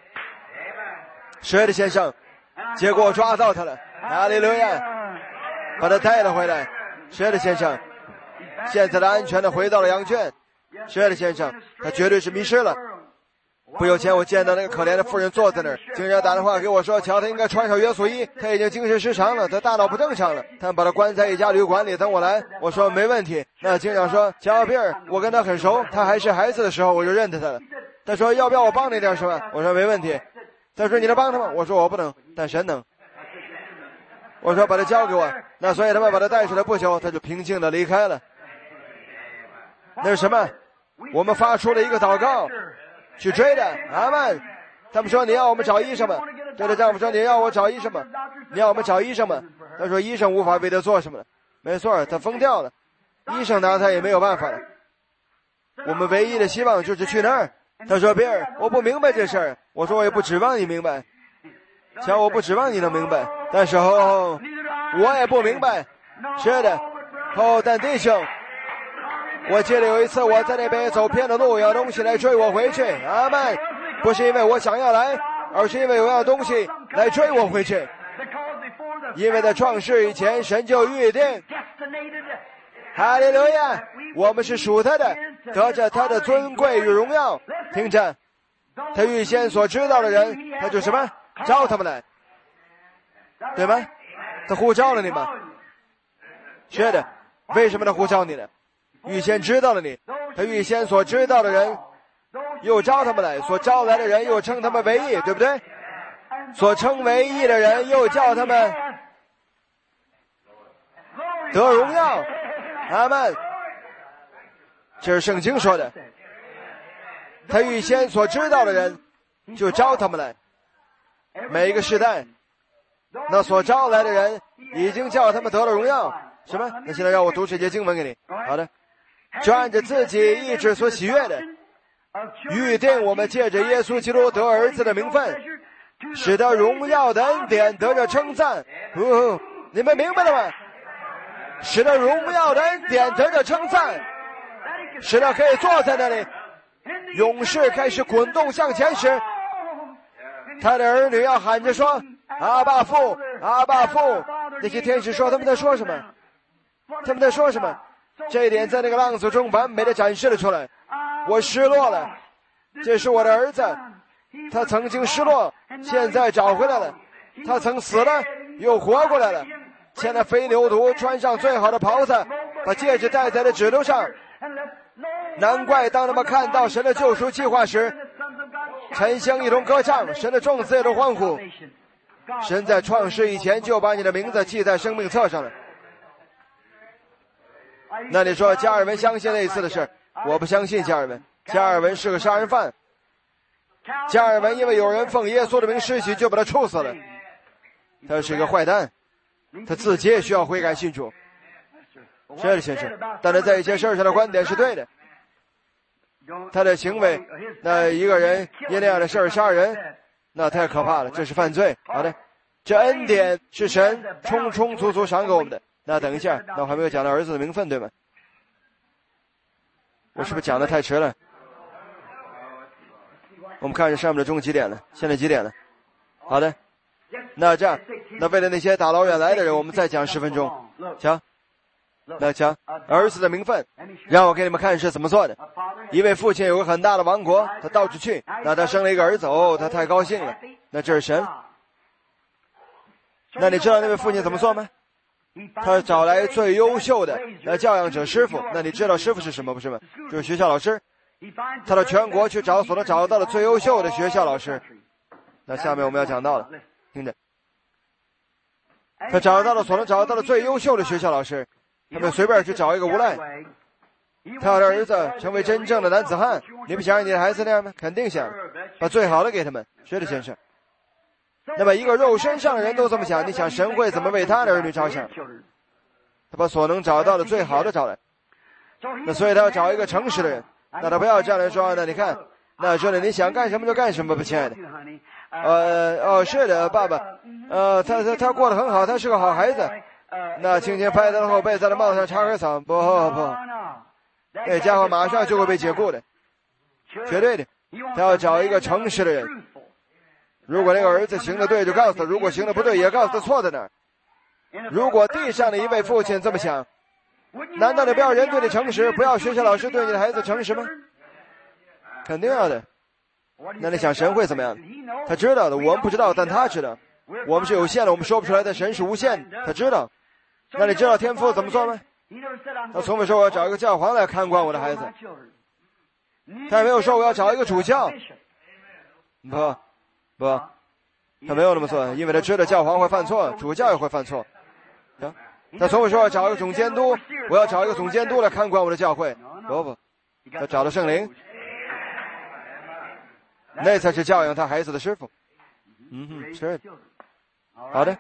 是的，先生，结果我抓到他了，哈利路亚，把他带了回来。是的，先生，现在他安全的回到了羊圈。是的，先生，他绝对是迷失了。不久前我见到那个可怜的妇人坐在那儿，警察打电话给我说，瞧，他应该穿上约束衣，他已经精神失常了，他大脑不正常了，他们把他关在一家旅馆里等我来。我说没问题。那警长说，乔比尔，我跟他很熟，他还是孩子的时候我就认得他了。他说要不要我帮你点什么？我说没问题。他说你能帮他吗？我说我不能，但神能。我说把他交给我。那所以他们把他带出来不久，他就平静的离开了。那是什么？我们发出了一个祷告，去追的。阿们。他们说你要我们找医生吗？对的，丈夫说你要我找医生吗？你要我们找医生吗？他说医生无法为他做什么了。没错，他疯掉了，医生拿他也没有办法了。我们唯一的希望就是去那儿。他说比尔，我不明白这事儿。我说我也不指望你明白，瞧，我不指望你能明白，但是我也不明白。是的，但弟兄，我记得有一次我在那边走偏了路，有东西来追我回去。阿们，不是因为我想要来，而是因为有样东西来追我回去。因为在创世以前，神就预定，哈利路亚，我们是属他的，得着他的尊贵与荣耀。听着，他预先所知道的人，他就什么招他们来，对吗？他呼召了你吗？是的。为什么他呼召你呢？预先知道了你，他预先所知道的人又招他们来，所招来的人又称他们为义，对不对？所称为义的人又叫他们得荣耀。阿们，这是圣经说的。他预先所知道的人就招他们来，每一个世代那所招来的人已经叫他们得了荣耀。什么？那现在让我读这节经文给你。好的，就按着自己意志所喜悦的预定，我们借着耶稣基督得儿子的名分，使得荣耀的恩典得着称赞。你们明白了吗？使得荣耀的恩典得着称赞，使得可以坐在那里，勇士开始滚动向前时，他的儿女要喊着说阿爸父，阿爸父。那些天使说他们在说什么？他们在说什么？这一点在那个浪子中完美的展示了出来。我失落了，这是我的儿子， 他曾经失落，现在找回来了。他曾死了，又活过来了。现在非牛犊穿上最好的袍子，把戒指戴在了指头上。难怪当他们看到神的救赎计划时，晨星一同歌唱，神的众子也都欢呼。神在创世以前就把你的名字记在生命册上了。那你说加尔文相信那一次的事？我不相信加尔文。加尔文是个杀人犯。加尔文因为有人奉耶稣的名施洗，就把他处死了。他是一个坏蛋，他自己也需要悔改信主。是的，先生。但他在一些事上的观点是对的。他的行为，那一个人因那样的事儿杀人，那太可怕了，这是犯罪。好的，这恩典是神充充足足赏给我们的。那等一下，那我还没有讲到儿子的名分，对吗？我是不是讲的太迟了？我们看着上面的钟几点了？现在几点了？好的，那这样，那为了那些大老远来的人，我们再讲10分钟。行，那讲儿子的名分，让我给你们看是怎么做的。一位父亲有个很大的王国，他到处去，那他生了一个儿子，哦，他太高兴了。那这是神。那你知道那位父亲怎么做吗？他找来最优秀的那教养者师傅。那你知道师傅是什么不是吗？就是学校老师。他到全国去找，所能找到了最优秀的学校老师。那下面我们要讲到了，听着。他找到了所能找到的最优秀的学校老师，他们随便去找一个无赖。他的儿子成为真正的男子汉，你不想让你的孩子那样吗？肯定想，把最好的给他们。是的，先生。那么一个肉身上的人都这么想，你想神会怎么为他的儿女着想？他把所能找到的最好的找来。那所以他要找一个诚实的人。那他不要这样来说，那你看，那说的你想干什么就干什么吧，亲爱的。是的，爸爸，他过得很好，他是个好孩子。那轻轻拍他的后背，在他帽子上插根草，不，那家伙马上就会被解雇的，绝对的。他要找一个诚实的人。如果那个儿子行的对，就告诉他；如果行的不对，也告诉他错在哪儿。如果地上的一位父亲这么想，难道你不要人对你诚实，不要学校老师对你的孩子诚实吗？肯定要的。那你想神会怎么样？他知道的，我们不知道，但他知道。我们是有限的，我们说不出来，但神是无限的，他知道。那你知道天父怎么做吗？他从没说我要找一个教皇来看管我的孩子，他也没有说我要找一个主教。不，他没有那么做，因为他知道教皇会犯错，主教也会犯错。他从未说要找一个总监督，我要找一个总监督来看管我的教会。不，他找了圣灵，那才是教养他孩子的师傅。是的。好的。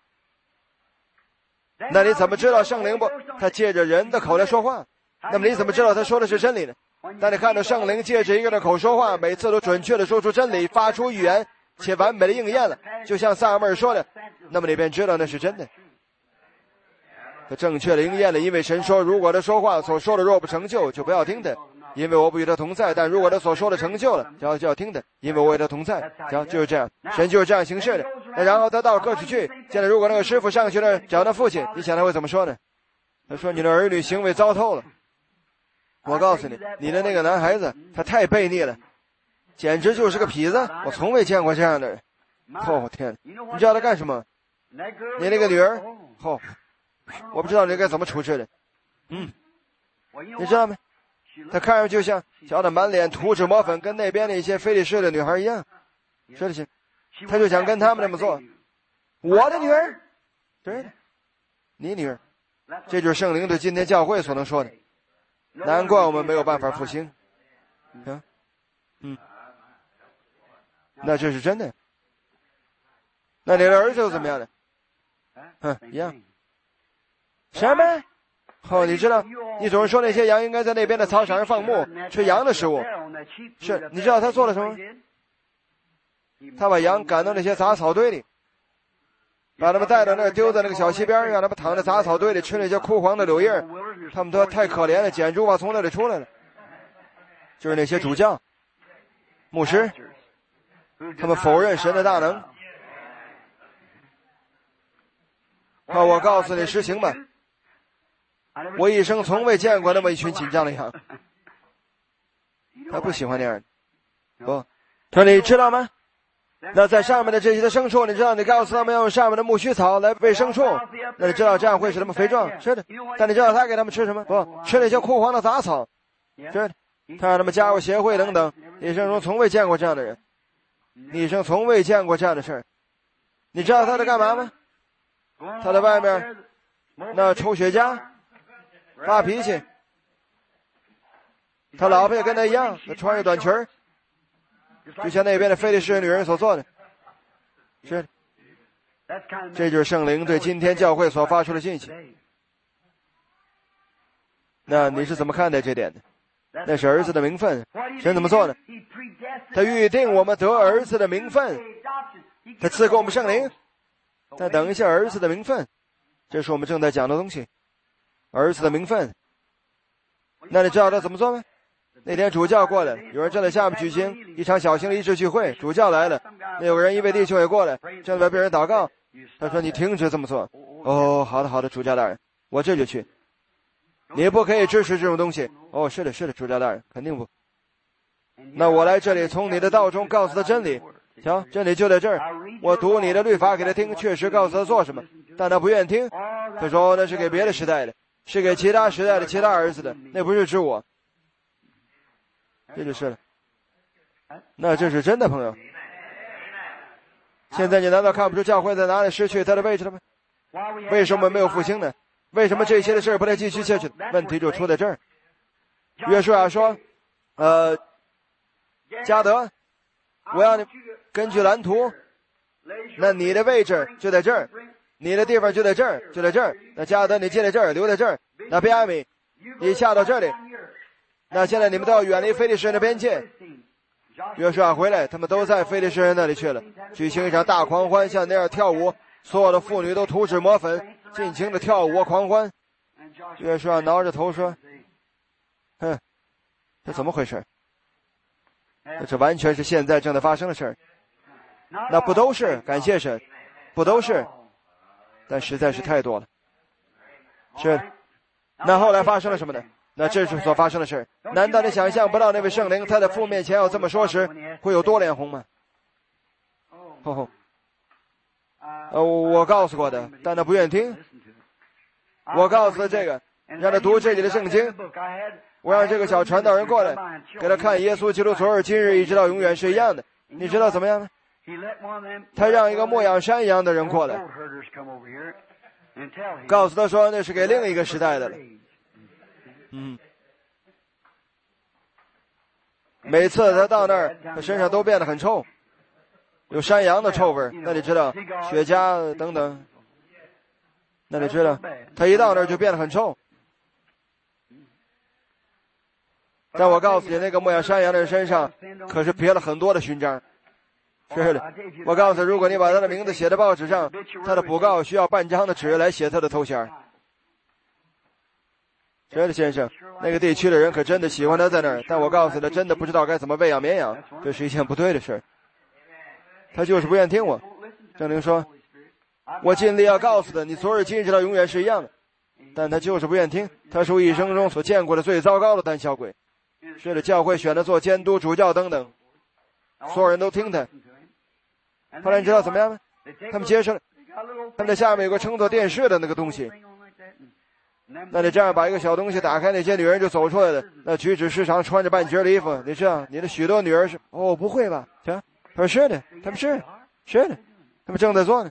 那你怎么知道圣灵不？他借着人的口来说话。那么你怎么知道他说的是真理呢？当你看到圣灵借着一个人的口说话，每次都准确的说出真理，发出预言，且完美的应验了，就像萨尔默尔说的，那么你便知道那是真的。他正确的应验了，因为神说，如果他说话所说的若不成就，就不要听他，因为我不与他同在；但如果他所说的成就了，就要听他，因为我与他同在。就是这样，神就是这样行事的。然后他到各处去，现在如果那个师傅上去了找他父亲，你想他会怎么说呢？他说，你的儿女行为糟透了。我告诉你，你的那个男孩子他太悖逆了，简直就是个痞子，我从未见过这样的人。天，你知道他干什么？你那个女儿，我不知道你该怎么处置的。你知道吗？他看上去就像小的满脸涂脂抹粉，跟那边的一些非利士的女孩一样。是的，行，他就想跟他们那么做。我的女儿，对的，你女儿，这就是圣灵对今天教会所能说的。难怪我们没有办法复兴。那这是真的。那你的儿子又怎么样呢？一样。什么？你知道，你总是说那些羊应该在那边的草场上放牧，吃羊的食物。是，你知道他做了什么？他把羊赶到那些杂草堆里，把他们带到那儿，丢在那个小溪边，让他们躺在杂草堆里吃那些枯黄的柳叶。他们都太可怜了，简直无法从那里出来了。就是那些主教、牧师，他们否认神的大能。我告诉你实情吧，我一生从未见过那么一群紧张的羊。他不喜欢那样的。 说你知道吗？那在上面的这些的牲畜，你知道你告诉他们要用上面的苜蓿草来喂牲畜，那你知道这样会使他们肥壮？是的。但你知道他给他们吃什么？不，吃那些枯黄的杂草。是的。他让他们加入协会等等。你一生中从未见过这样的人，你一生从未见过这样的事儿。你知道他在干嘛吗？他在外面那抽雪茄，发脾气。他老婆也跟他一样，他穿着短裙儿，就像那边的非利士女人所做的。是的。这就是圣灵对今天教会所发出的信息。那你是怎么看待这点的？那是儿子的名分。神怎么做呢？他预定我们得儿子的名分，他赐给我们圣灵。再等一下，儿子的名分，这是我们正在讲的东西。儿子的名分。那你知道他怎么做吗？那天主教过来，有人正在下面举行一场小型的医治聚会，主教来了，那有个人一位弟兄也过来，正在为人祷告。他说：“你停止这么做。”哦，好的，好的，主教大人，我这就去。你不可以支持这种东西。哦，是的，是的，主教大人，肯定不。那我来这里，从你的道中告诉他真理。瞧，真理就在这儿。我读你的律法给他听，确实告诉他做什么，但他不愿听。他说那是给别的时代的，是给其他时代的其他儿子的，那不是指我。这就是了。那这是真的，朋友。现在你难道看不出教会在哪里失去他的位置了吗？为什么没有复兴呢？为什么这些的事儿不再继续下去？问题就出在这儿。约书亚说：“加德，我要你根据蓝图，那你的位置就在这儿，你的地方就在这儿，就在这儿。那加德，你进来这儿，留在这儿。那便雅悯，你下到这里。那现在你们都要远离非利士人的边界。”约书亚回来，他们都在非利士人那里去了，举行一场大狂欢，像那样跳舞，所有的妇女都涂脂抹粉，尽情的跳舞狂欢。约书亚挠着头说：“哼，这怎么回事？这完全是现在正在发生的事儿。那不都是，感谢神，不都是，但实在是太多了。是，那后来发生了什么呢？那这是所发生的事。难道你想象不到那位圣灵他在父面前要这么说时会有多脸红吗？我告诉过的，但他不愿听。我告诉他这个，让他读这里的圣经。我让这个小传道人过来，给他看耶稣基督昨日今日一直到永远是一样的。你知道怎么样吗？他让一个牧养山羊的人过来，告诉他说那是给另一个时代的了。每次他到那儿，他身上都变得很臭，有山羊的臭味。那你知道雪茄等等，那你知道他一到那儿就变得很臭。但我告诉你，那个牧养山羊的人身上可是别了很多的勋章。是的，我告诉他，如果你把他的名字写在报纸上，他的讣告需要半张的纸来写他的头衔。是的，先生，那个地区的人可真的喜欢他在那儿，但我告诉他，真的不知道该怎么喂养绵羊，这是一件不对的事。他就是不愿听我。圣灵说，我尽力要告诉他，你昨日今日到永远是一样的，但他就是不愿听。他是我一生中所见过的最糟糕的胆小鬼。是的，教会选他做监督、主教等等，所有人都听他。后来你知道怎么样吗？他们接受了，他们在下面有个称作电视的那个东西。那你这样把一个小东西打开，那些女人就走出来了，那举止失常，穿着半截的衣服。你知道你的许多女儿是不会吧？行，他说是的，他们是的，他们正在做呢。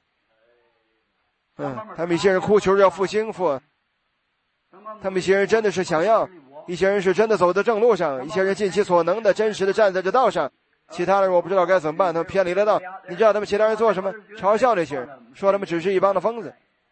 他们一些人哭求要复兴复，他们一些人真的是想要，一些人是真的走在正路上，一些人尽其所能的真实的站在这道上，其他人我不知道该怎么办，他们偏离了道。你知道他们其他人做什么？嘲笑那些人，说他们只是一帮的疯子。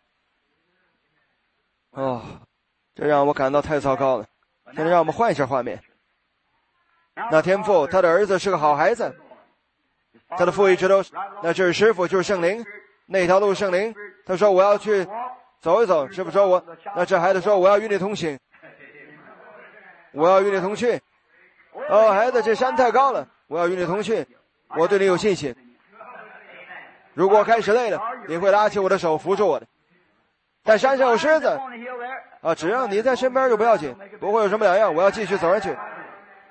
这让我感到太糟糕了。现在让我们换一下画面。那天父，他的儿子是个好孩子，他的父一直都，那这是师傅，就是圣灵，那条路是圣灵。他说我要去走一走，师傅说那这孩子说我要与你同行，我要与你同去。孩子，这山太高了，我要与你同去，我对你有信心。如果我开始累了，你会拉起我的手扶住我的。但山上有狮子只要你在身边就不要紧，不会有什么两样，我要继续走上去。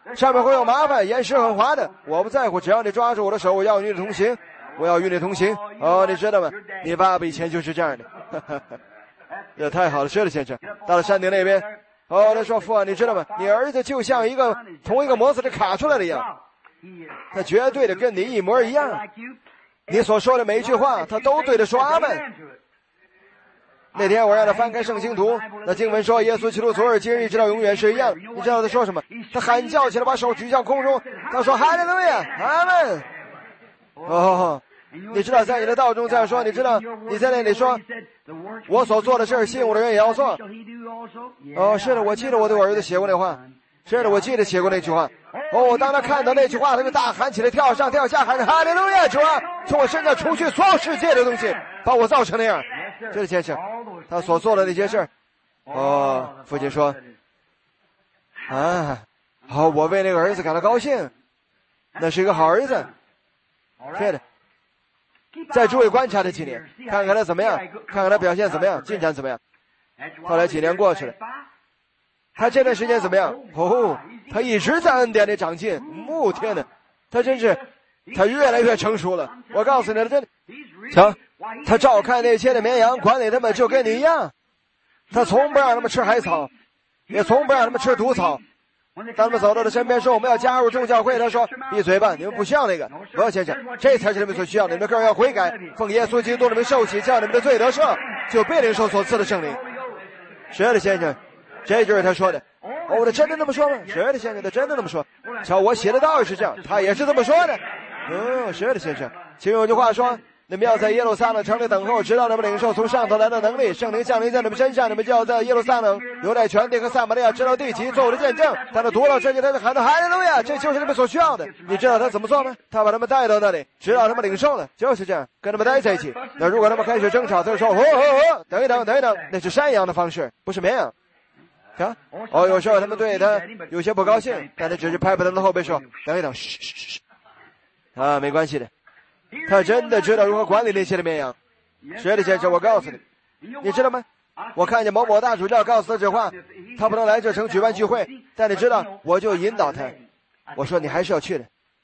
上面会有麻烦，岩石很滑的，我不在乎，只要你抓住我的手，我要与你同行，我要与你同行。哦，你知道吗？你爸爸以前就是这样的。这太好了，是的，先生。到了山顶那边，哦，他说父啊，你知道吗？你儿子就像从一个模子里卡出来的一样，他绝对的跟你一模一样。你所说的每一句话，他都对着说阿们。那天我让他翻开圣经图，那经文说耶稣基督昨日今日一直到永远是一样。你知道他说什么？他喊叫起来，把手举向空中，他说哈利路亚，阿们。哦，你知道在你的道中这样说，你知道你在那里说我所做的事信我的人也要做。哦，是的，我记得我对我儿子写过那话，是的，我记得写过那句话。哦，当他看到那句话，他就大喊起来，跳上跳下，喊着哈利路亚，主啊，从我身上除去所有世界的东西，把我造成那样。这是先生他所做的那些事。哦，父亲说啊，好，我为那个儿子感到高兴，那是一个好儿子。是的，再注意观察他几年，看看他怎么样，看看他表现怎么样，进展怎么样。后来几年过去了，他这段时间怎么样？哦，他一直在恩典里长进。天哪，他真是，他越来越成熟了。我告诉你了，真的，瞧，他照看那些的绵羊，管理他们就跟你一样。他从不让他们吃海草，也从不让他们吃毒草。当他们走到他身边说我们要加入众教会，他说闭嘴吧，你们不需要那个。不要先生，这才是你们所需要的，你们个人要悔改，奉耶稣基督的名受洗，叫你们的罪得赦，就必领受所赐的圣灵。是的，先生，这就是他说的。哦，他真的那么说吗？是的，先生，他真的那么说。瞧，我写的道也是这样，他也是这么说的。是的，先生。其中有句话说，你们要在耶路撒冷城里等候，直到你们领受从上头来的能力，圣灵降临在你们身上，你们就要在耶路撒冷、犹太全地和撒玛利亚直到地极做我的见证。当他读到这些，他就喊到哈利路亚，这就是你们所需要的。你知道他怎么做吗？他把他们带到那里，直到他们领受了，就是这样，跟他们待在一起。那如果他们开始争吵，他就说等一等，那是山羊的方式，不是绵羊。啊，有时候他们对他有些不高兴，但他只是拍拍他们的后背说等一等，嘘，啊，没关系的。他真的知道如何管理那些的绵羊。是的，先生，我告诉你，你知道吗？我看见某某大主教告诉他这话，他不能来这城举办聚会，但你知道，我就引导他，我说你还是要去的。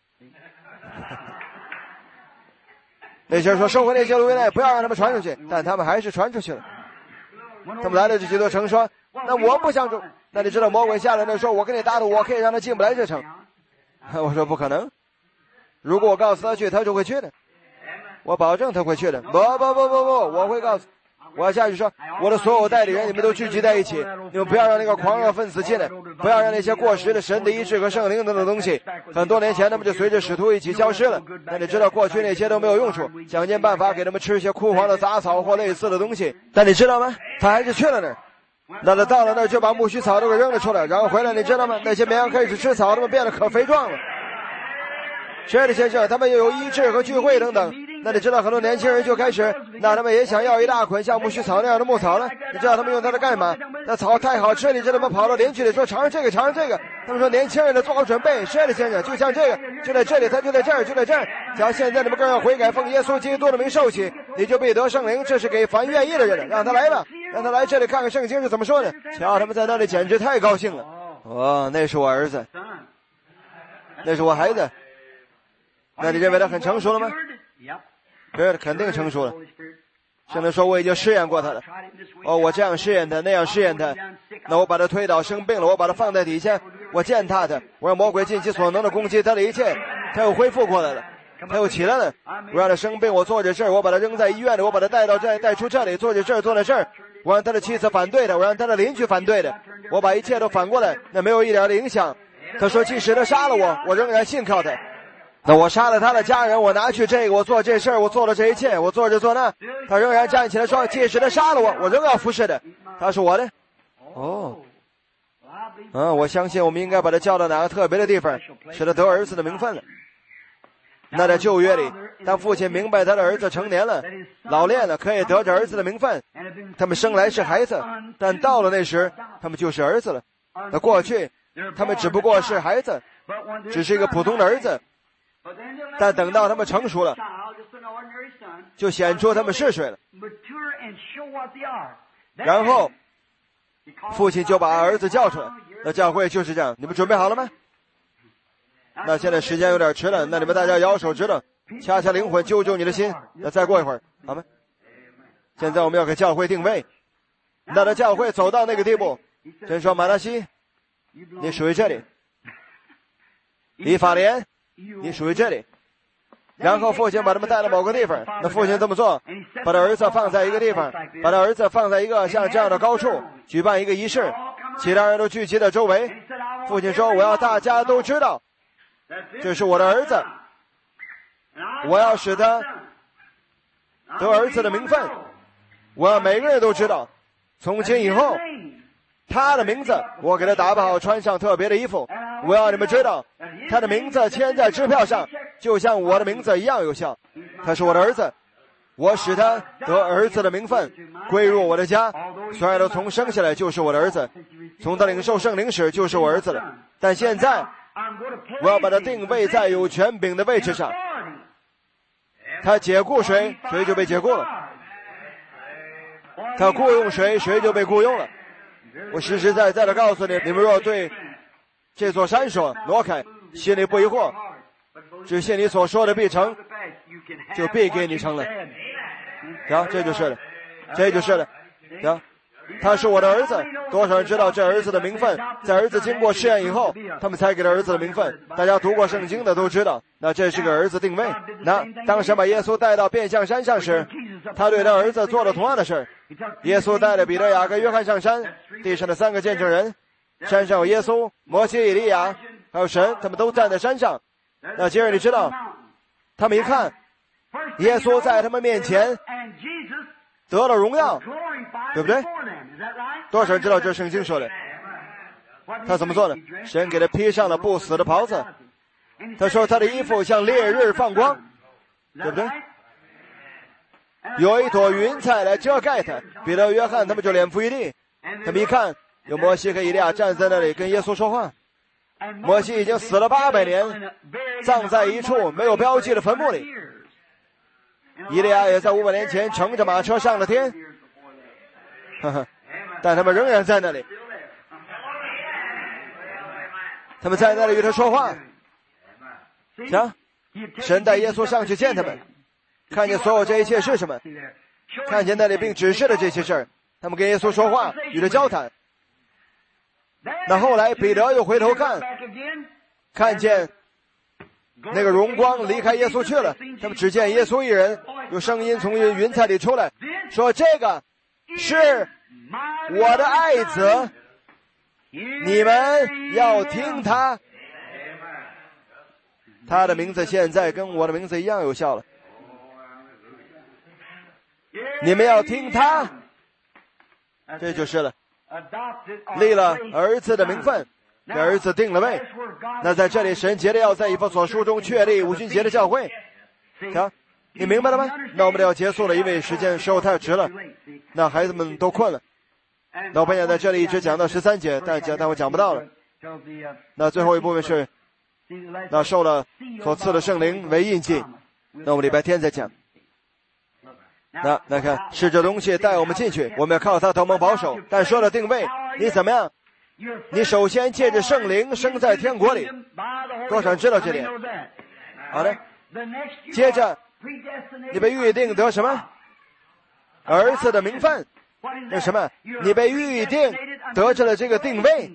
那些人说收回那些录音带，不要让他们传出去，但他们还是传出去了。他们来了这几座城说，那我不想住。那你知道魔鬼下来那说，我跟你打赌，我可以让他进不来这城。我说不可能，如果我告诉他去，他就会去的，我保证他会去的。不，我会告诉，我要下去说，我的所有代理人，你们都聚集在一起，你们不要让那个狂热分子进来，不要让那些过时的神的医治和圣灵等等东西。很多年前他们就随着使徒一起消失了，但你知道过去那些都没有用处，想尽办法给他们吃一些枯黄的杂草或类似的东西。但你知道吗？他还是去了那儿。那他到了那儿就把苜蓿草都给扔了出来，然后回来，你知道吗？那些绵羊开始吃草，他们变得可肥壮了。是的，先生，他们又有医治和聚会等等。那你知道很多年轻人就开始，那他们也想要一大捆像苜蓿草那样的牧草了。你知道他们用它的干嘛？那草太好吃，你知道吗？跑到邻居里说尝尝这个，尝尝这个。他们说年轻人的做好准备。是的，先生，就像这个，就在这里，他就在这儿，就在这儿。只要现在你们更要悔改，奉耶稣基督的名受洗，你就必得圣灵。这是给凡愿意的人的，让他来吧，让他来这里看看圣经是怎么说的。瞧，他们在那里简直太高兴了。哦，那是我儿子，那是我孩子。那你认为他很成熟了吗？是，肯定成熟了。圣灵说我已经试验过他了。哦，我这样试验他，那样试验他。那我把他推倒，生病了，我把他放在底下，我践踏他，我让魔鬼尽其所能的攻击他的一切，他又恢复过来了，他又起来了。我让他生病，我做这事儿，我把他扔在医院里，我把他带出这里，做这事儿，做那事儿。我让他的妻子反对的，我让他的邻居反对的，我把一切都反过来，那没有一点的影响。他说即使他杀了我，我仍然信靠他。那我杀了他的家人，我拿去这个，我做这事儿，我做了这一切，我做这做那，他仍然站起来说即使他杀了我，我仍要服侍的，他是我的。我相信我们应该把他叫到哪个特别的地方，使他得儿子的名分了。那在旧约里，当父亲明白他的儿子成年了，老练了，可以得着儿子的名分，他们生来是孩子，但到了那时他们就是儿子了。那过去他们只不过是孩子，只是一个普通的儿子，但等到他们成熟了，就显出他们是谁了。然后父亲就把儿子叫出来。那教会就是这样，你们准备好了吗？ 那现在时间有点迟了，那你们大家摇手指头，掐掐灵魂，救救你的心。那再过一会儿，好吗？现在我们要给教会定位，那的教会走到那个地步，神说马拉西，你属于这里；以法莲，你属于这里。然后父亲把他们带到某个地方，那父亲这么做，把他儿子放在一个地方，把他儿子放在一个像这样的高处，举办一个仪式，其他人都聚集在周围。父亲说，我要大家都知道这是我的儿子，我要使他得儿子的名分，我要每个人都知道，从今以后他的名字我给他打扮好，穿上特别的衣服，我要你们知道他的名字签在支票上，就像我的名字一样有效。他是我的儿子，我使他得儿子的名分，归入我的家，所有的从生下来就是我的儿子，从他领受圣灵时就是我儿子了。但现在我要把他定位在有权柄的位置上，他解雇谁，谁就被解雇了；他雇佣谁，谁就被雇佣了。我实实在在的告诉你，你们若对这座山说挪开，心里不疑惑，只信你所说的必成，就必给你成了。行，这就是了，这就是了。行，他是我的儿子，多少人知道这儿子的名分？在儿子经过试验以后，他们才给了儿子的名分。大家读过圣经的都知道，那这是个儿子定位。那当神把耶稣带到变相山上时，他对他儿子做了同样的事。耶稣带着彼得、雅各、约翰上山，地上的3个见证人，山上有耶稣、摩西、以利亚，还有神，他们都站在山上。那接着你知道，他们一看耶稣在他们面前得了荣耀，对不对？多少人知道这圣经说的？他怎么做的？神给他披上了不死的袍子，他说他的衣服像烈日放光，对不对？有一朵云彩来遮盖他，彼得、约翰他们就脸伏一地。他们一看有摩西和以利亚站在那里跟耶稣说话。摩西已经死了800年，葬在一处没有标记的坟墓里。以利亚也在500年前乘着马车上了天，但他们仍然在那里。他们在那里与他说话。行，神带耶稣上去见他们，看见所有这一切是什么，看见那里并指示了这些事儿。他们跟耶稣说话，与他交谈。那后来彼得又回头看见那个荣光离开耶稣去了，他们只见耶稣一人，有声音从云彩里出来，说这个是我的爱子，你们要听他。他的名字现在跟我的名字一样有效了，你们要听他，这就是了。立了儿子的名分，给儿子定了位。那在这里神节的要在以弗所书中确立五旬节的教会。行，你明白了吗？那我们要结束了，因为时候太迟了，那孩子们都困了。那我本想在这里一直讲到13节，但我讲不到了。那最后一部分是那受了所赐的圣灵为印记，那我们礼拜天再讲。那看是这东西带我们进去，我们要靠它同盟保守。但说了定位，你怎么样？你首先借着圣灵生在天国里，多少人知道这点？好的，接着你被预定得什么？儿子的名分。那什么？你被预定得着了这个定位。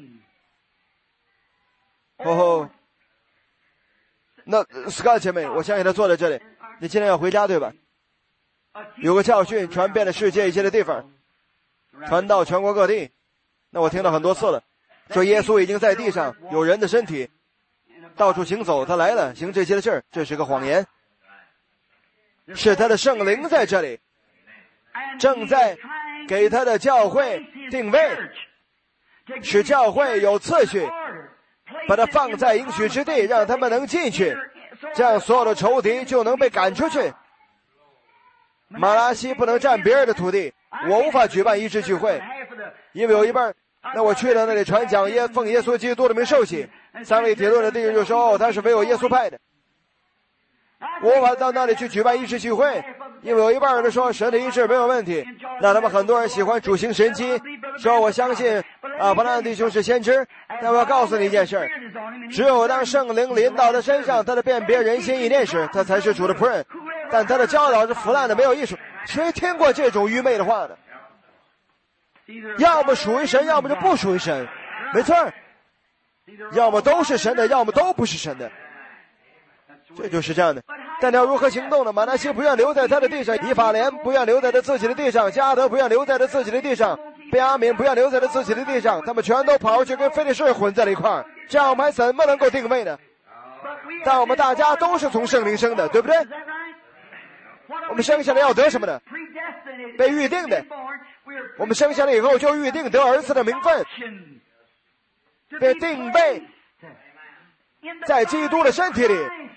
那 Scott 姐妹，我相信她坐在这里，你今天要回家对吧？有个教训传遍了世界一些的地方，传到全国各地。那我听到很多次了，说耶稣已经在地上有人的身体到处行走，他来了行这些的事儿，这是个谎言。是他的圣灵在这里正在给他的教会定位，使教会有次序，把它放在应许之地，让他们能进去，这样所有的仇敌就能被赶出去。马拉西不能占别人的土地，我无法举办医治聚会，因为有一半，那我去了那里传讲奉耶稣基督的名受洗。3位铁路的弟兄就说他是唯有耶稣派的，我无法到那里去举办医治聚会，因为有一半人说神的医治没有问题。那他们很多人喜欢主行神迹， 说我相信伯拉罕弟兄是先知，但我要告诉你一件事，只有当圣灵临到他身上，他的辨别人心意念时，他才是主的仆人。但他的教导是腐烂的，没有艺术。谁听过这种愚昧的话呢？要么属于神，要么就不属于神。没错，要么都是神的，要么都不是神的。这就是这样的。但他要如何行动呢？马拿西不愿留在他的地上，以法莲不愿留在他自己的地上，迦德不愿留在他自己的地上，便雅悯不愿留在他自己的地上，他们全都跑去跟非利士混在了一块儿。这样我们还怎么能够定位呢？但我们大家都是从圣灵生的，对不对？我们生下来要得什么呢？被预定的。我们生下来以后就预定得儿子的名分，被定位在基督的身体里。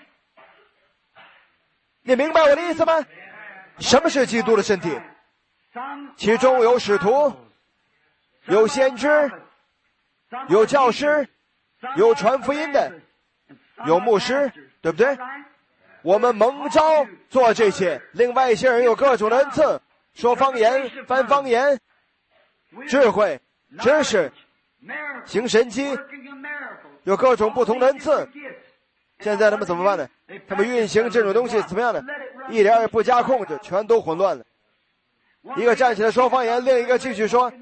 你明白我的意思吗？什么是基督的身体？其中有使徒，有先知，有教师，有传福音的，有牧师，对不对？我们蒙召做这些。另外一些人有各种的恩赐，说方言、翻方言、智慧、知识、行神迹，有各种不同的恩赐。现在他们怎么办呢？他们运行这种东西怎么样呢？一点也不加控制，全都混乱了。一个站起来说方言，另一个继续说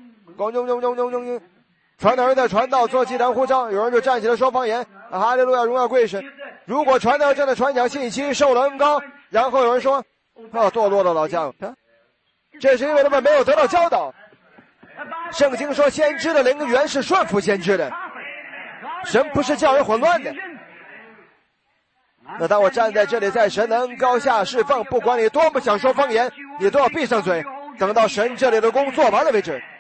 传道人在传道，做祭坛呼召，有人就站起来说方言，哈利路亚，荣耀归神。如果传道正在传讲信息，受了恩膏，然后有人说堕落的老家伙，这是因为他们没有得到教导。圣经说先知的灵原是顺服先知的，神不是叫人混乱的。那当我站在这里，在神的恩膏下侍奉，不管你多么想说方言，你都要闭上嘴，等到神这里的工做完了为止。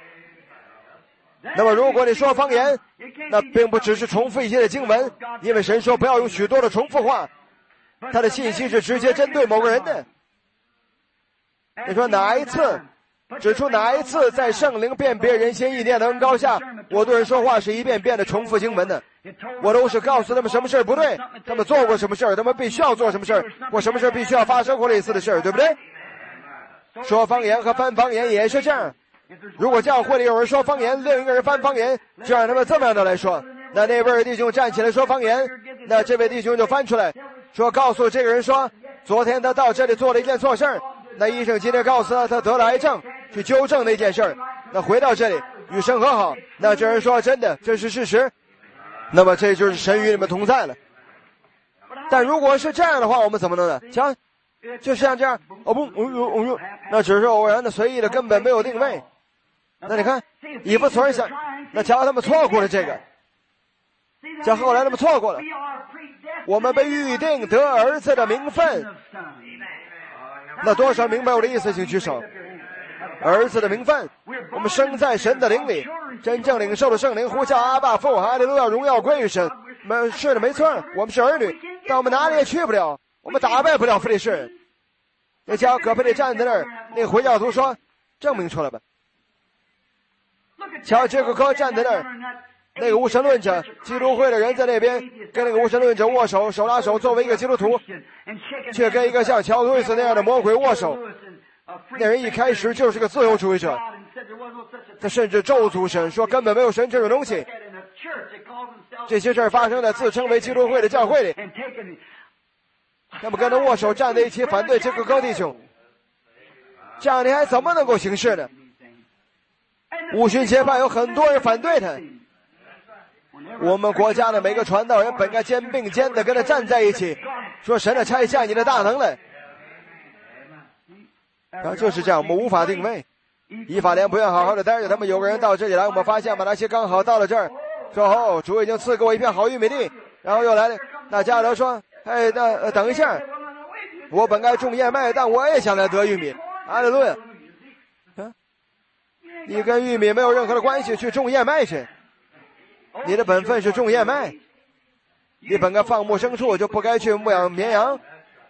那么如果你说方言，那并不只是重复一些的经文，因为神说不要用许多的重复话，他的信息是直接针对某个人的。你说哪一次，指出哪一次在圣灵辨别人心意念的恩膏下，我对人说话是一遍遍的重复经文的？我都是告诉他们什么事不对，他们做过什么事，他们必须要做什么事，或什么事必须要发生过类似的事，对不对？说方言和翻方言也是这样。如果教会里有人说方言，另一个人翻方言，就让他们这么样的来说，那位弟兄站起来说方言，那这位弟兄就翻出来说，告诉这个人说，昨天他到这里做了一件错事，那医生今天告诉他得了癌症，去纠正那件事，那回到这里与神和好，那这人说真的，这是事实，那么这就是神与你们同在了。但如果是这样的话，我们怎么弄呢？瞧，就像这样，那只是偶然的、随意的，根本没有定位。那你看以弗所人想，那瞧他们错过了这个，瞧后来他们错过了。我们被预定得儿子的名分，那多少明白我的意思请举手。儿子的名分，我们生在神的灵里，真正领受了圣灵呼叫阿爸父，哈利路亚，荣耀归于神。是的，没错，我们是儿女，但我们哪里也去不了，我们打败不了非利士人。那家葛培理站在那儿，那回教徒说，证明出来吧。瞧这个哥站在那儿，那个无神论者，基督会的人在那边跟那个无神论者握手，手拉手，作为一个基督徒，却跟一个像乔路易斯那样的魔鬼握手。那人一开始就是个自由主义者，他甚至咒诅神，说根本没有神这种东西。这些事儿发生在自称为基督会的教会里，他们跟他握手站在一起反对这个哥弟兄，这样你还怎么能够行事呢？五旬节派有很多人反对他，我们国家的每个传道人本该肩并肩的跟他站在一起，说神的差下你的大能来。然后就是这样，我们无法定位。以法莲不愿好好的待着，他们有个人到这里来，我们发现马拿西刚好到了这儿，说主已经赐给我一片好玉米地，然后又来了。那加勒说，那等一下，我本该种燕麦，但我也想来得玉米。哈利路亚。你跟玉米没有任何的关系，去种燕麦去。你的本分是种燕麦，你本该放牧牲畜，就不该去牧养绵羊。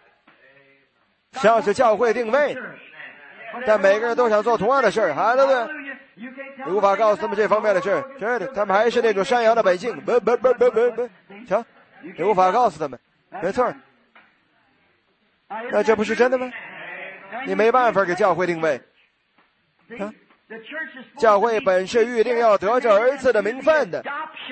像是教会定位，但每个人都想做同样的事儿，哈利路亚。你无法告诉他们这方面的事，真的，他们还是那种山羊的百姓。瞧，你无法告诉他们，没错。那这不是真的吗？你没办法给教会定位。 教会本是预定要得着儿子的名分的。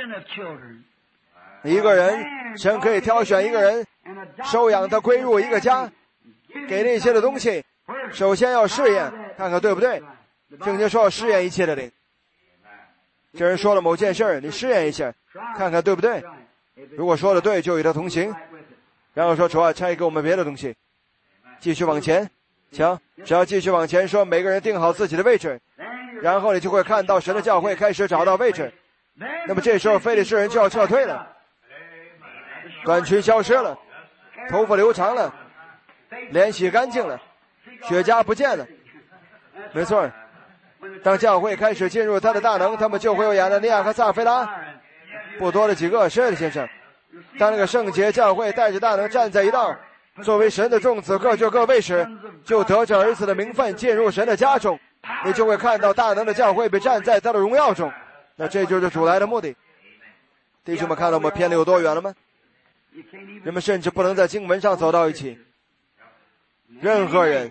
一个人，神可以挑选一个人，收养他归入一个家，给那些的东西，首先要试验，看看对不对。圣经说要试验一切的灵。这人说了某件事儿，你试验一下，看看对不对。如果说的对，就与他同行。然后说主啊，差给我们别的东西，继续往前。行，只要继续往前说，每个人定好自己的位置，然后你就会看到神的教会开始找到位置。那么这时候非利士人就要撤退了，短裙消失了，头发留长了，脸洗干净了，血痂不见了。没错，当教会开始进入他的大能，他们就会有亚拿尼亚和撒非拉，不多的几个。是的，先生。当那个圣洁教会带着大能站在一道，作为神的众子各就各位时，就得着儿子的名分进入神的家中，你就会看到大能的教会被站在他的荣耀中。那这就是主来的目的。弟兄们，看到我们偏离有多远了吗？人们甚至不能在经文上走到一起。任何人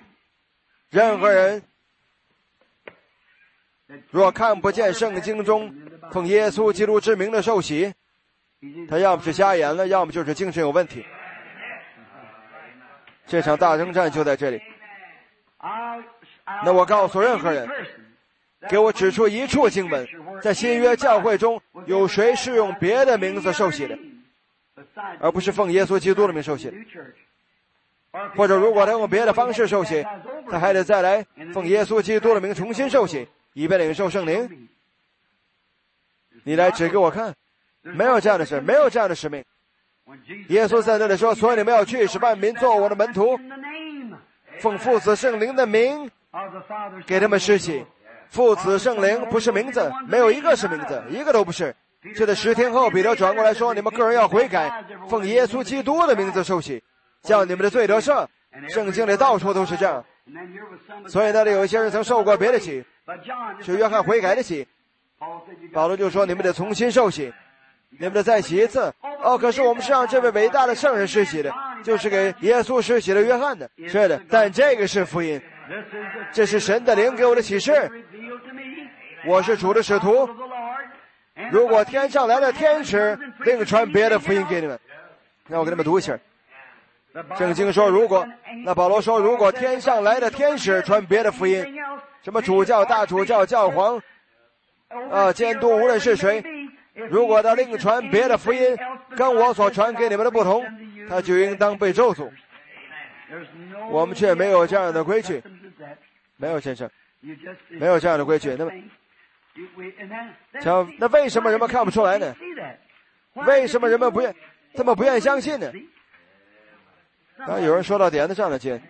若看不见圣经中奉耶稣基督之名的受洗，他要么是瞎眼了，要么就是精神有问题。这场大征战就在这里。那我告诉任何人，给我指出一处经文，在新约教会中有谁是用别的名字受洗的，而不是奉耶稣基督的名受洗的？或者如果他用别的方式受洗，他还得再来奉耶稣基督的名重新受洗，以便领受圣灵。你来指给我看，没有这样的事，没有这样的使命。耶稣在那里说，所以你们要去，使万民做我的门徒，奉父子圣灵的名给他们施洗。父子圣灵不是名字，没有一个是名字，一个都不是。就在10天后，彼得转过来说，你们个人要悔改，奉耶稣基督的名字受洗，叫你们的罪得赦。圣经里到处都是这样。所以那里有一些人曾受过别的洗，是约翰悔改的洗。保罗就说，你们得重新受洗，你们得再洗一次。可是我们是让这位伟大的圣人施洗的，就是给耶稣施洗的约翰的。是的，但这个是福音，这是神的灵给我的启示。我是主的使徒，如果天上来的天使另传别的福音给你们，让我给你们读一下。圣经说，保罗说，如果天上来的天使传别的福音，什么主教、大主教、教皇监督，无论是谁，如果他另传别的福音跟我所传给你们的不同，他就应当被咒诅。我们却没有这样的规矩，没有，先生，没有这样的规矩。那为什么人们看不出来呢？为什么人们他们不愿意相信呢？有人说到点子上了，亲，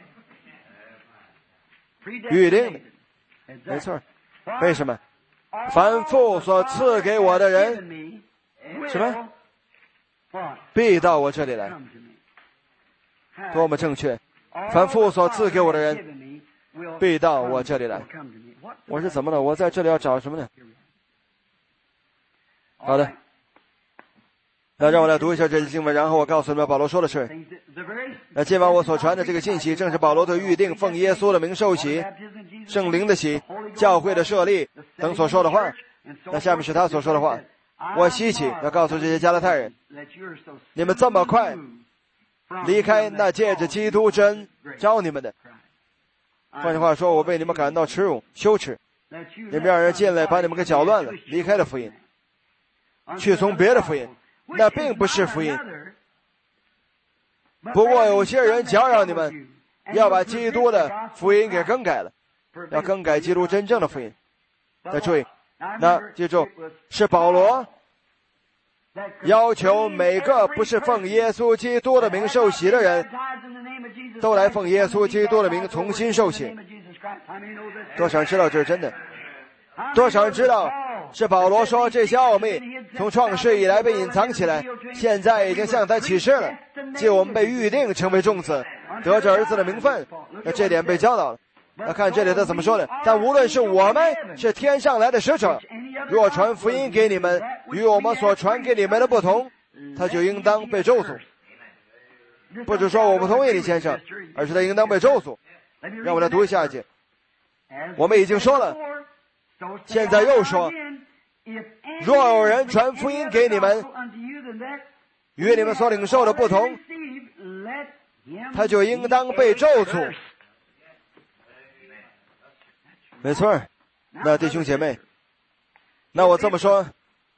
预定的，没错。为什么？凡父所赐给我的人，什么？必到我这里来。多么正确！凡父所赐给我的人，必到我这里来。我是怎么了？我在这里要找什么呢？好的，那让我来读一下这些经文，然后我告诉你们保罗说的是。那今晚我所传的这个信息，正是保罗对预定奉耶稣的名受洗、圣灵的洗、教会的设立等所说的话。那下面是他所说的话。我希奇要告诉这些加拉太人，你们这么快离开那借着基督真招你们的。换句话说，我为你们感到耻辱、羞耻。你们让人进来把你们给搅乱了，离开了福音，去从别的福音，那并不是福音。不过有些人搅扰你们，要把基督的福音给更改了，要更改基督真正的福音。再注意，那记住，是保罗要求每个不是奉耶稣基督的名受洗的人，都来奉耶稣基督的名重新受洗。多少人知道这是真的？多少人知道是保罗说这些奥秘从创世以来被隐藏起来，现在已经向他启示了，即我们被预定成为众子，得着儿子的名分。那这点被教导了。那看这里他怎么说的？但无论是我们是天上来的使者，若传福音给你们与我们所传给你们的不同，他就应当被咒诅。不是说我不同意你先生，而是他应当被咒诅。让我来读一下去。我们已经说了， 现在又说，若有人传福音给你们，与你们所领受的不同，他就应当被咒诅。没错，那弟兄姐妹，那我这么说，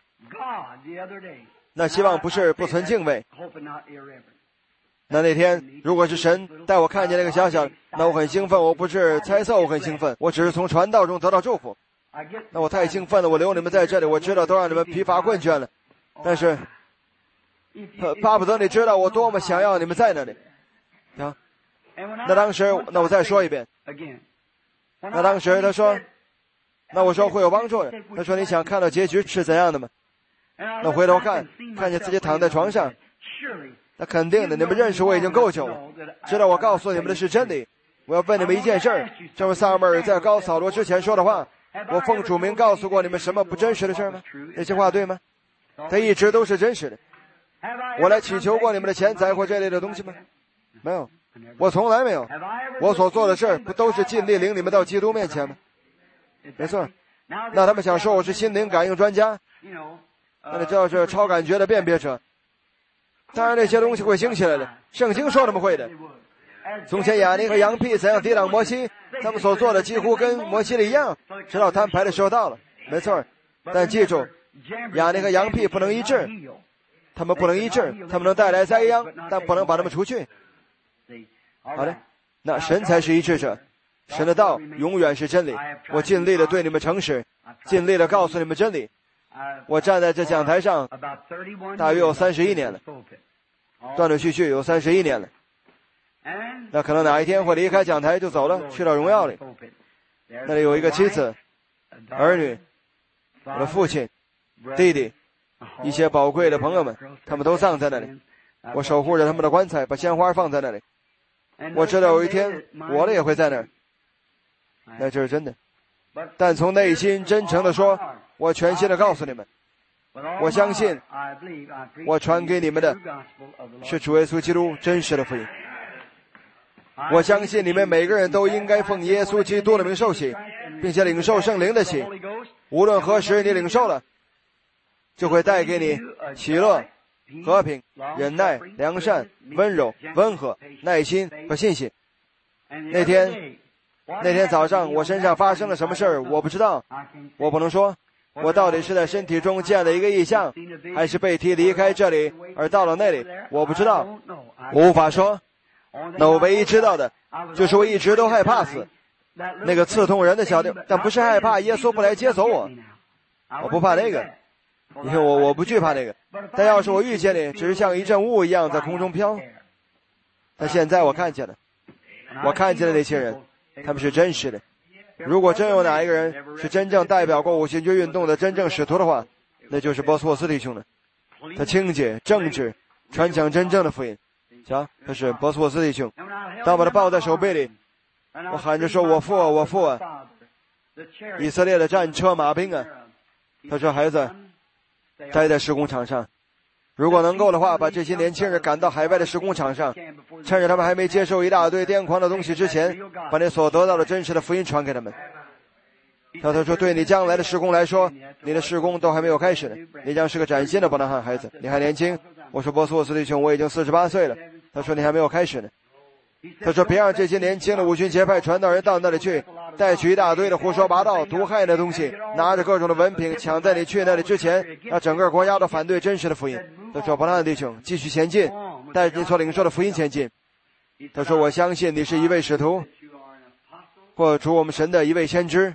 那希望不是不存敬畏。那天如果是神带我看见那个小小，那我很兴奋，我不是猜测我很兴奋，我只是从传道中得到祝福。那我太兴奋了，我留你们在这里，我知道都让你们疲乏困倦了，但是巴不得你知道我多么想要你们在那里啊。那当时，那我再说一遍，那当时他说，那我说会有帮助的。他说你想看到结局是怎样的吗？那回头看见自己躺在床上，那肯定的，你们认识我已经够久了，知道我告诉你们的是真理。我要问你们一件事儿，正如撒母耳在高扫罗之前说的话，我奉主名告诉过你们什么不真实的事吗？那些话对吗？它一直都是真实的。我来祈求过你们的钱财或这类的东西吗？没有，我从来没有。我所做的事儿不都是尽力领你们到基督面前吗？没错。那他们想说我是心灵感应专家，那你知道是超感觉的辨别者。当然那些东西会兴起来的，圣经说他们会的。从前亚尼和羊屁怎样抵挡摩西，他们所做的几乎跟摩西的一样，直到摊牌的时候到了。没错，但记住，亚尼和羊屁不能医治，他们不能医治，他们能带来灾殃，但不能把他们除去。好的，那神才是医治者，神的道永远是真理。我尽力的对你们诚实，尽力的告诉你们真理。我站在这讲台上大约有31年了，断断续续有31年了。那可能哪一天会离开讲台就走了，去到荣耀里。那里有一个妻子、儿女、我的父亲、弟弟，一些宝贵的朋友们，他们都葬在那里。我守护着他们的棺材，把鲜花放在那里。我知道有一天我的也会在那儿，那这是真的。但从内心真诚的说，我全心的告诉你们，我相信我传给你们的是主耶稣基督真实的福音。我相信你们每个人都应该奉耶稣基督的名受洗，并且领受圣灵的洗。无论何时你领受了，就会带给你喜乐、和平、忍耐、良善、温柔、温和、耐心和信心。那天早上我身上发生了什么事儿，我不知道，我不能说我到底是在身体中见了一个异象，还是被提离开这里而到了那里，我不知道，我无法说。那我唯一知道的就是我一直都害怕死，那个刺痛人的小弟，但不是害怕耶稣不来接走我，我不怕那个，因为我不惧怕那个。但要是我遇见你，只是像一阵雾一样在空中飘。但现在我看见了那些人，他们是真实的。如果真有哪一个人是真正代表过五旬节运动的真正使徒的话，那就是波斯沃斯弟兄了。他清洁正直，传讲真正的福音。瞧，他是波斯沃斯弟兄。当把他抱在手背里，我喊着说，我父啊，我父啊，以色列的战车马兵啊。他说，孩子，待在施工场上，如果能够的话，把这些年轻人赶到海外的施工场上，趁着他们还没接受一大堆癫狂的东西之前，把你所得到的真实的福音传给他们。他说，对你将来的施工来说，你的施工都还没有开始呢，你将是个崭新的伯拿罕孩子，你还年轻。我说，波斯沃斯弟兄，我已经48岁了。他说，你还没有开始呢。他说，别让这些年轻的五旬节派传道人到那里去，带去一大堆的胡说八道、毒害的东西，拿着各种的文凭，抢在你去那里之前，让整个国家都反对真实的福音。他说，伯拿罕弟兄，继续前进，带着你所领受的福音前进。他说，我相信你是一位使徒，或主我们神的一位先知。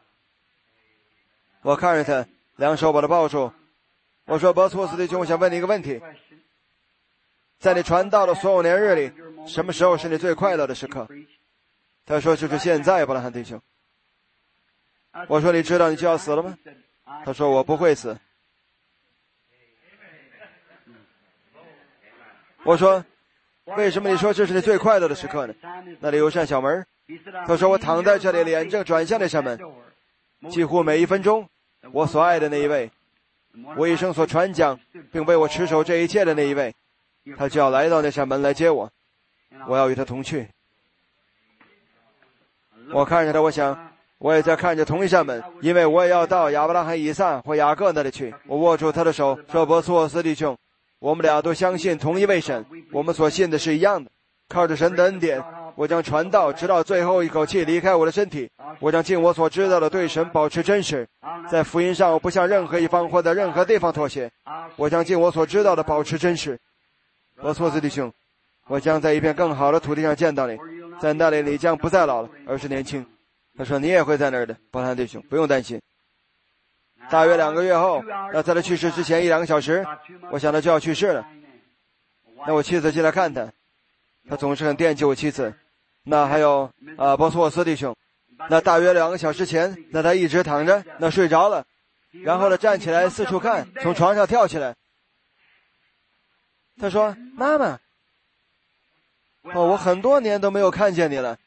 我看着他，两手把他抱住。我说，波斯沃斯弟兄，我想问你一个问题，在你传道的所有年日里，什么时候是你最快乐的时刻？他说，就是现在，伯拿罕弟兄。我说，你知道你就要死了吗？他说，我不会死。我说，为什么你说这是你最快乐的时刻呢？那里有扇小门。他说，我躺在这里，脸正转向那扇门，几乎每1分钟，我所爱的那一位，我一生所传讲并为我持守这一切的那一位，他就要来到那扇门来接我，我要与他同去。我看着他，我想， 我也在看着同一扇门，因为我也要到亚伯拉罕、以撒或雅各那里去。我握住他的手，说：波斯沃斯弟兄，我们俩都相信同一位神，我们所信的是一样的。靠着神的恩典，我将传道直到最后一口气离开我的身体。我将尽我所知道的对神保持真实，在福音上我不向任何一方或在任何地方妥协。我将尽我所知道的保持真实。波斯沃斯弟兄，我将在一片更好的土地上见到你，在那里你将不再老了，而是年轻。他说：你也会在那儿的，伯兰弟兄，不用担心。大约2个月后，那在他去世之前1-2个小时，我想他就要去世了。那我妻子进来看他，他总是很惦记我妻子。那还有波斯沃斯弟兄，那大约2个小时前，那他一直躺着，那睡着了，然后呢站起来四处看，从床上跳起来。他说：妈妈，我很多年都没有看见你了。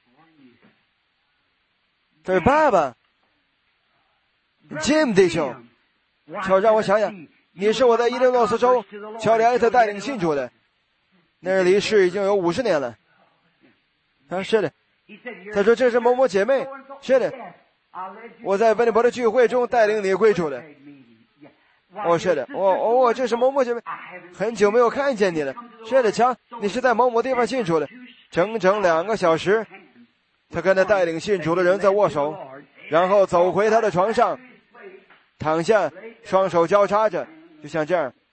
这是爸爸，Jim 弟兄。瞧，让我想想，你是我在伊利诺斯州乔里埃特带领信主的，那是离世已经有50年了。是的。他说：这是某某姐妹。是的，我在温尼伯的聚会中带领你归主的。是的。这是某某姐妹，很久没有看见你了。是的，瞧，你是在某某地方信主的。整整2个小时，他跟那带领信主的人在握手，然后走回他的床上，躺下，双手交叉着，就像这样。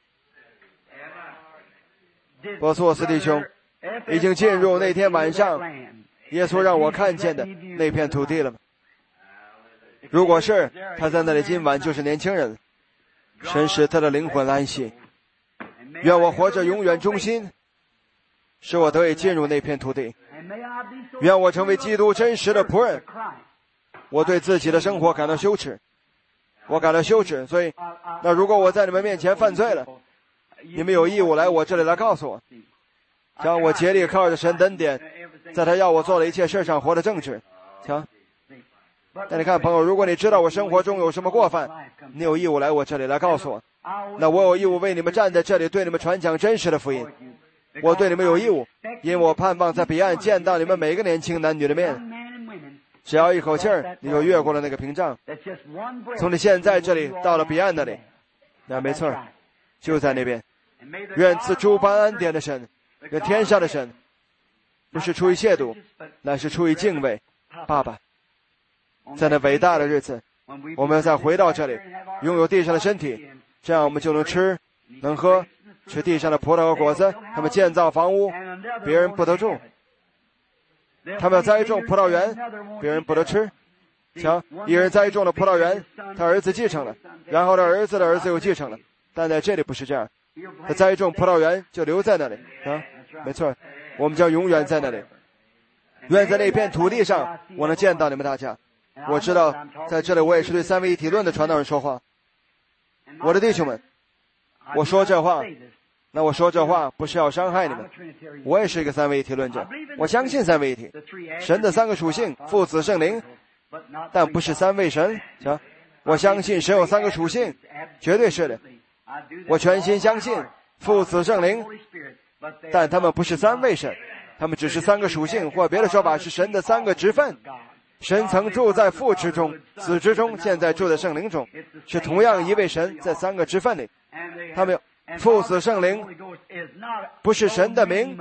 波斯沃斯弟兄已经进入那天晚上耶稣让我看见的那片土地了吗？如果是，他在那里今晚就是年轻人。神使他的灵魂安息。愿我活着永远忠心，使我得以进入那片土地。愿我成为基督真实的仆人。我对自己的生活感到羞耻，我感到羞耻，所以那如果我在你们面前犯罪了，你们有义务来我这里来告诉我，瞧，我竭力靠着神的恩典，在他要我做的一切事上活得正直。瞧，那你看，朋友，如果你知道我生活中有什么过犯，你有义务来我这里来告诉我，那我有义务为你们站在这里，对你们传讲真实的福音。我对你们有义务，因为我盼望在彼岸见到你们每个年轻男女的面。只要一口气儿，你就越过了那个屏障，从你现在这里到了彼岸那里。那没错，就在那边。愿赐诸般恩典的神，愿天上的神，不是出于亵渎，乃是出于敬畏。爸爸，在那伟大的日子，我们要再回到这里，拥有地上的身体，这样我们就能吃能喝，吃地上的葡萄和果子。他们建造房屋，别人不得住；他们要栽种葡萄园，别人不得吃。瞧，一人栽种了葡萄园，他儿子继承了，然后他儿子的儿子又继承了。但在这里不是这样，他栽种葡萄园就留在那里啊，没错，我们将永远在那里。愿在那片土地上，我能见到你们大家。我知道，在这里我也是对三位一体论的传道人说话。我的弟兄们，我说这话，那我说这话不是要伤害你们。我也是一个三位一体论者，我相信三位一体，神的3个属性，父子圣灵，但不是三位神。瞧，我相信神有3个属性，绝对是的。我全心相信父子圣灵，但他们不是三位神，他们只是3个属性，或别的说法是神的3个职分。神曾住在父之中，子之中，现在住在圣灵中，是同样一位神在3个职分里。他们父子圣灵不是神的名，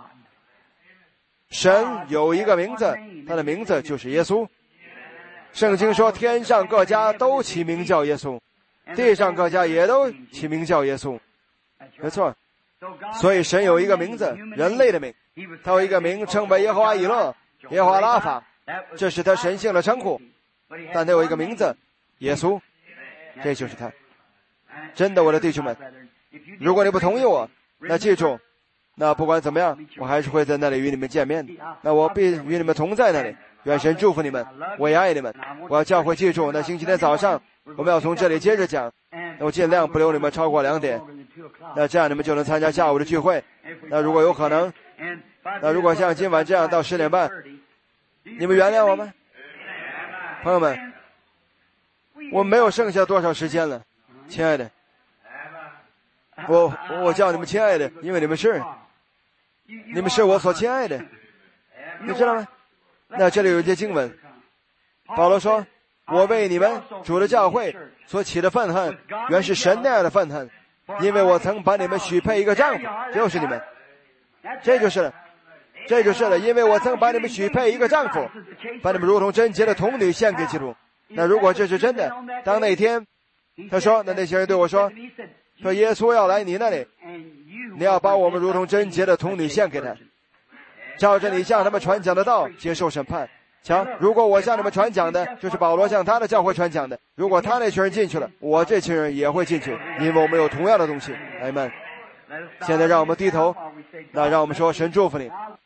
神有一个名字，他的名字就是耶稣。圣经说天上各家都起名叫耶稣，地上各家也都起名叫耶稣。没错，所以神有一个名字，人类的名，他有一个名称为耶和华以勒，耶和华拉法，这是他神性的称呼，但他有一个名字，耶稣，这就是他。真的，我的弟兄们，如果你不同意我，那记住，那不管怎么样，我还是会在那里与你们见面的。那我必与你们同在那里。愿神祝福你们，我也爱你们。我要教会记住，那星期天早上我们要从这里接着讲，那我尽量不留你们超过2点，那这样你们就能参加下午的聚会。那如果有可能，那如果像今晚这样到10点半，你们原谅我吗？朋友们，我没有剩下多少时间了，亲爱的，我叫你们亲爱的，因为你们是我所亲爱的，你知道吗？那这里有一节经文， 保罗说，我为你们主的教会所起的愤恨，原是神那样的愤恨，因为我曾把你们许配一个丈夫，就是你们。这就是了，因为我曾把你们许配一个丈夫，把你们如同贞洁的童女献给基督。那如果这是真的，当那天他说，那些人对我说耶稣要来你那里，你要把我们如同贞洁的童女献给他，照着你向他们传讲的道接受审判。瞧，如果我向你们传讲的就是保罗向他的教会传讲的，如果他那群人进去了，我这群人也会进去，因为我们有同样的东西。阿们。现在让我们低头，那让我们说，神祝福你。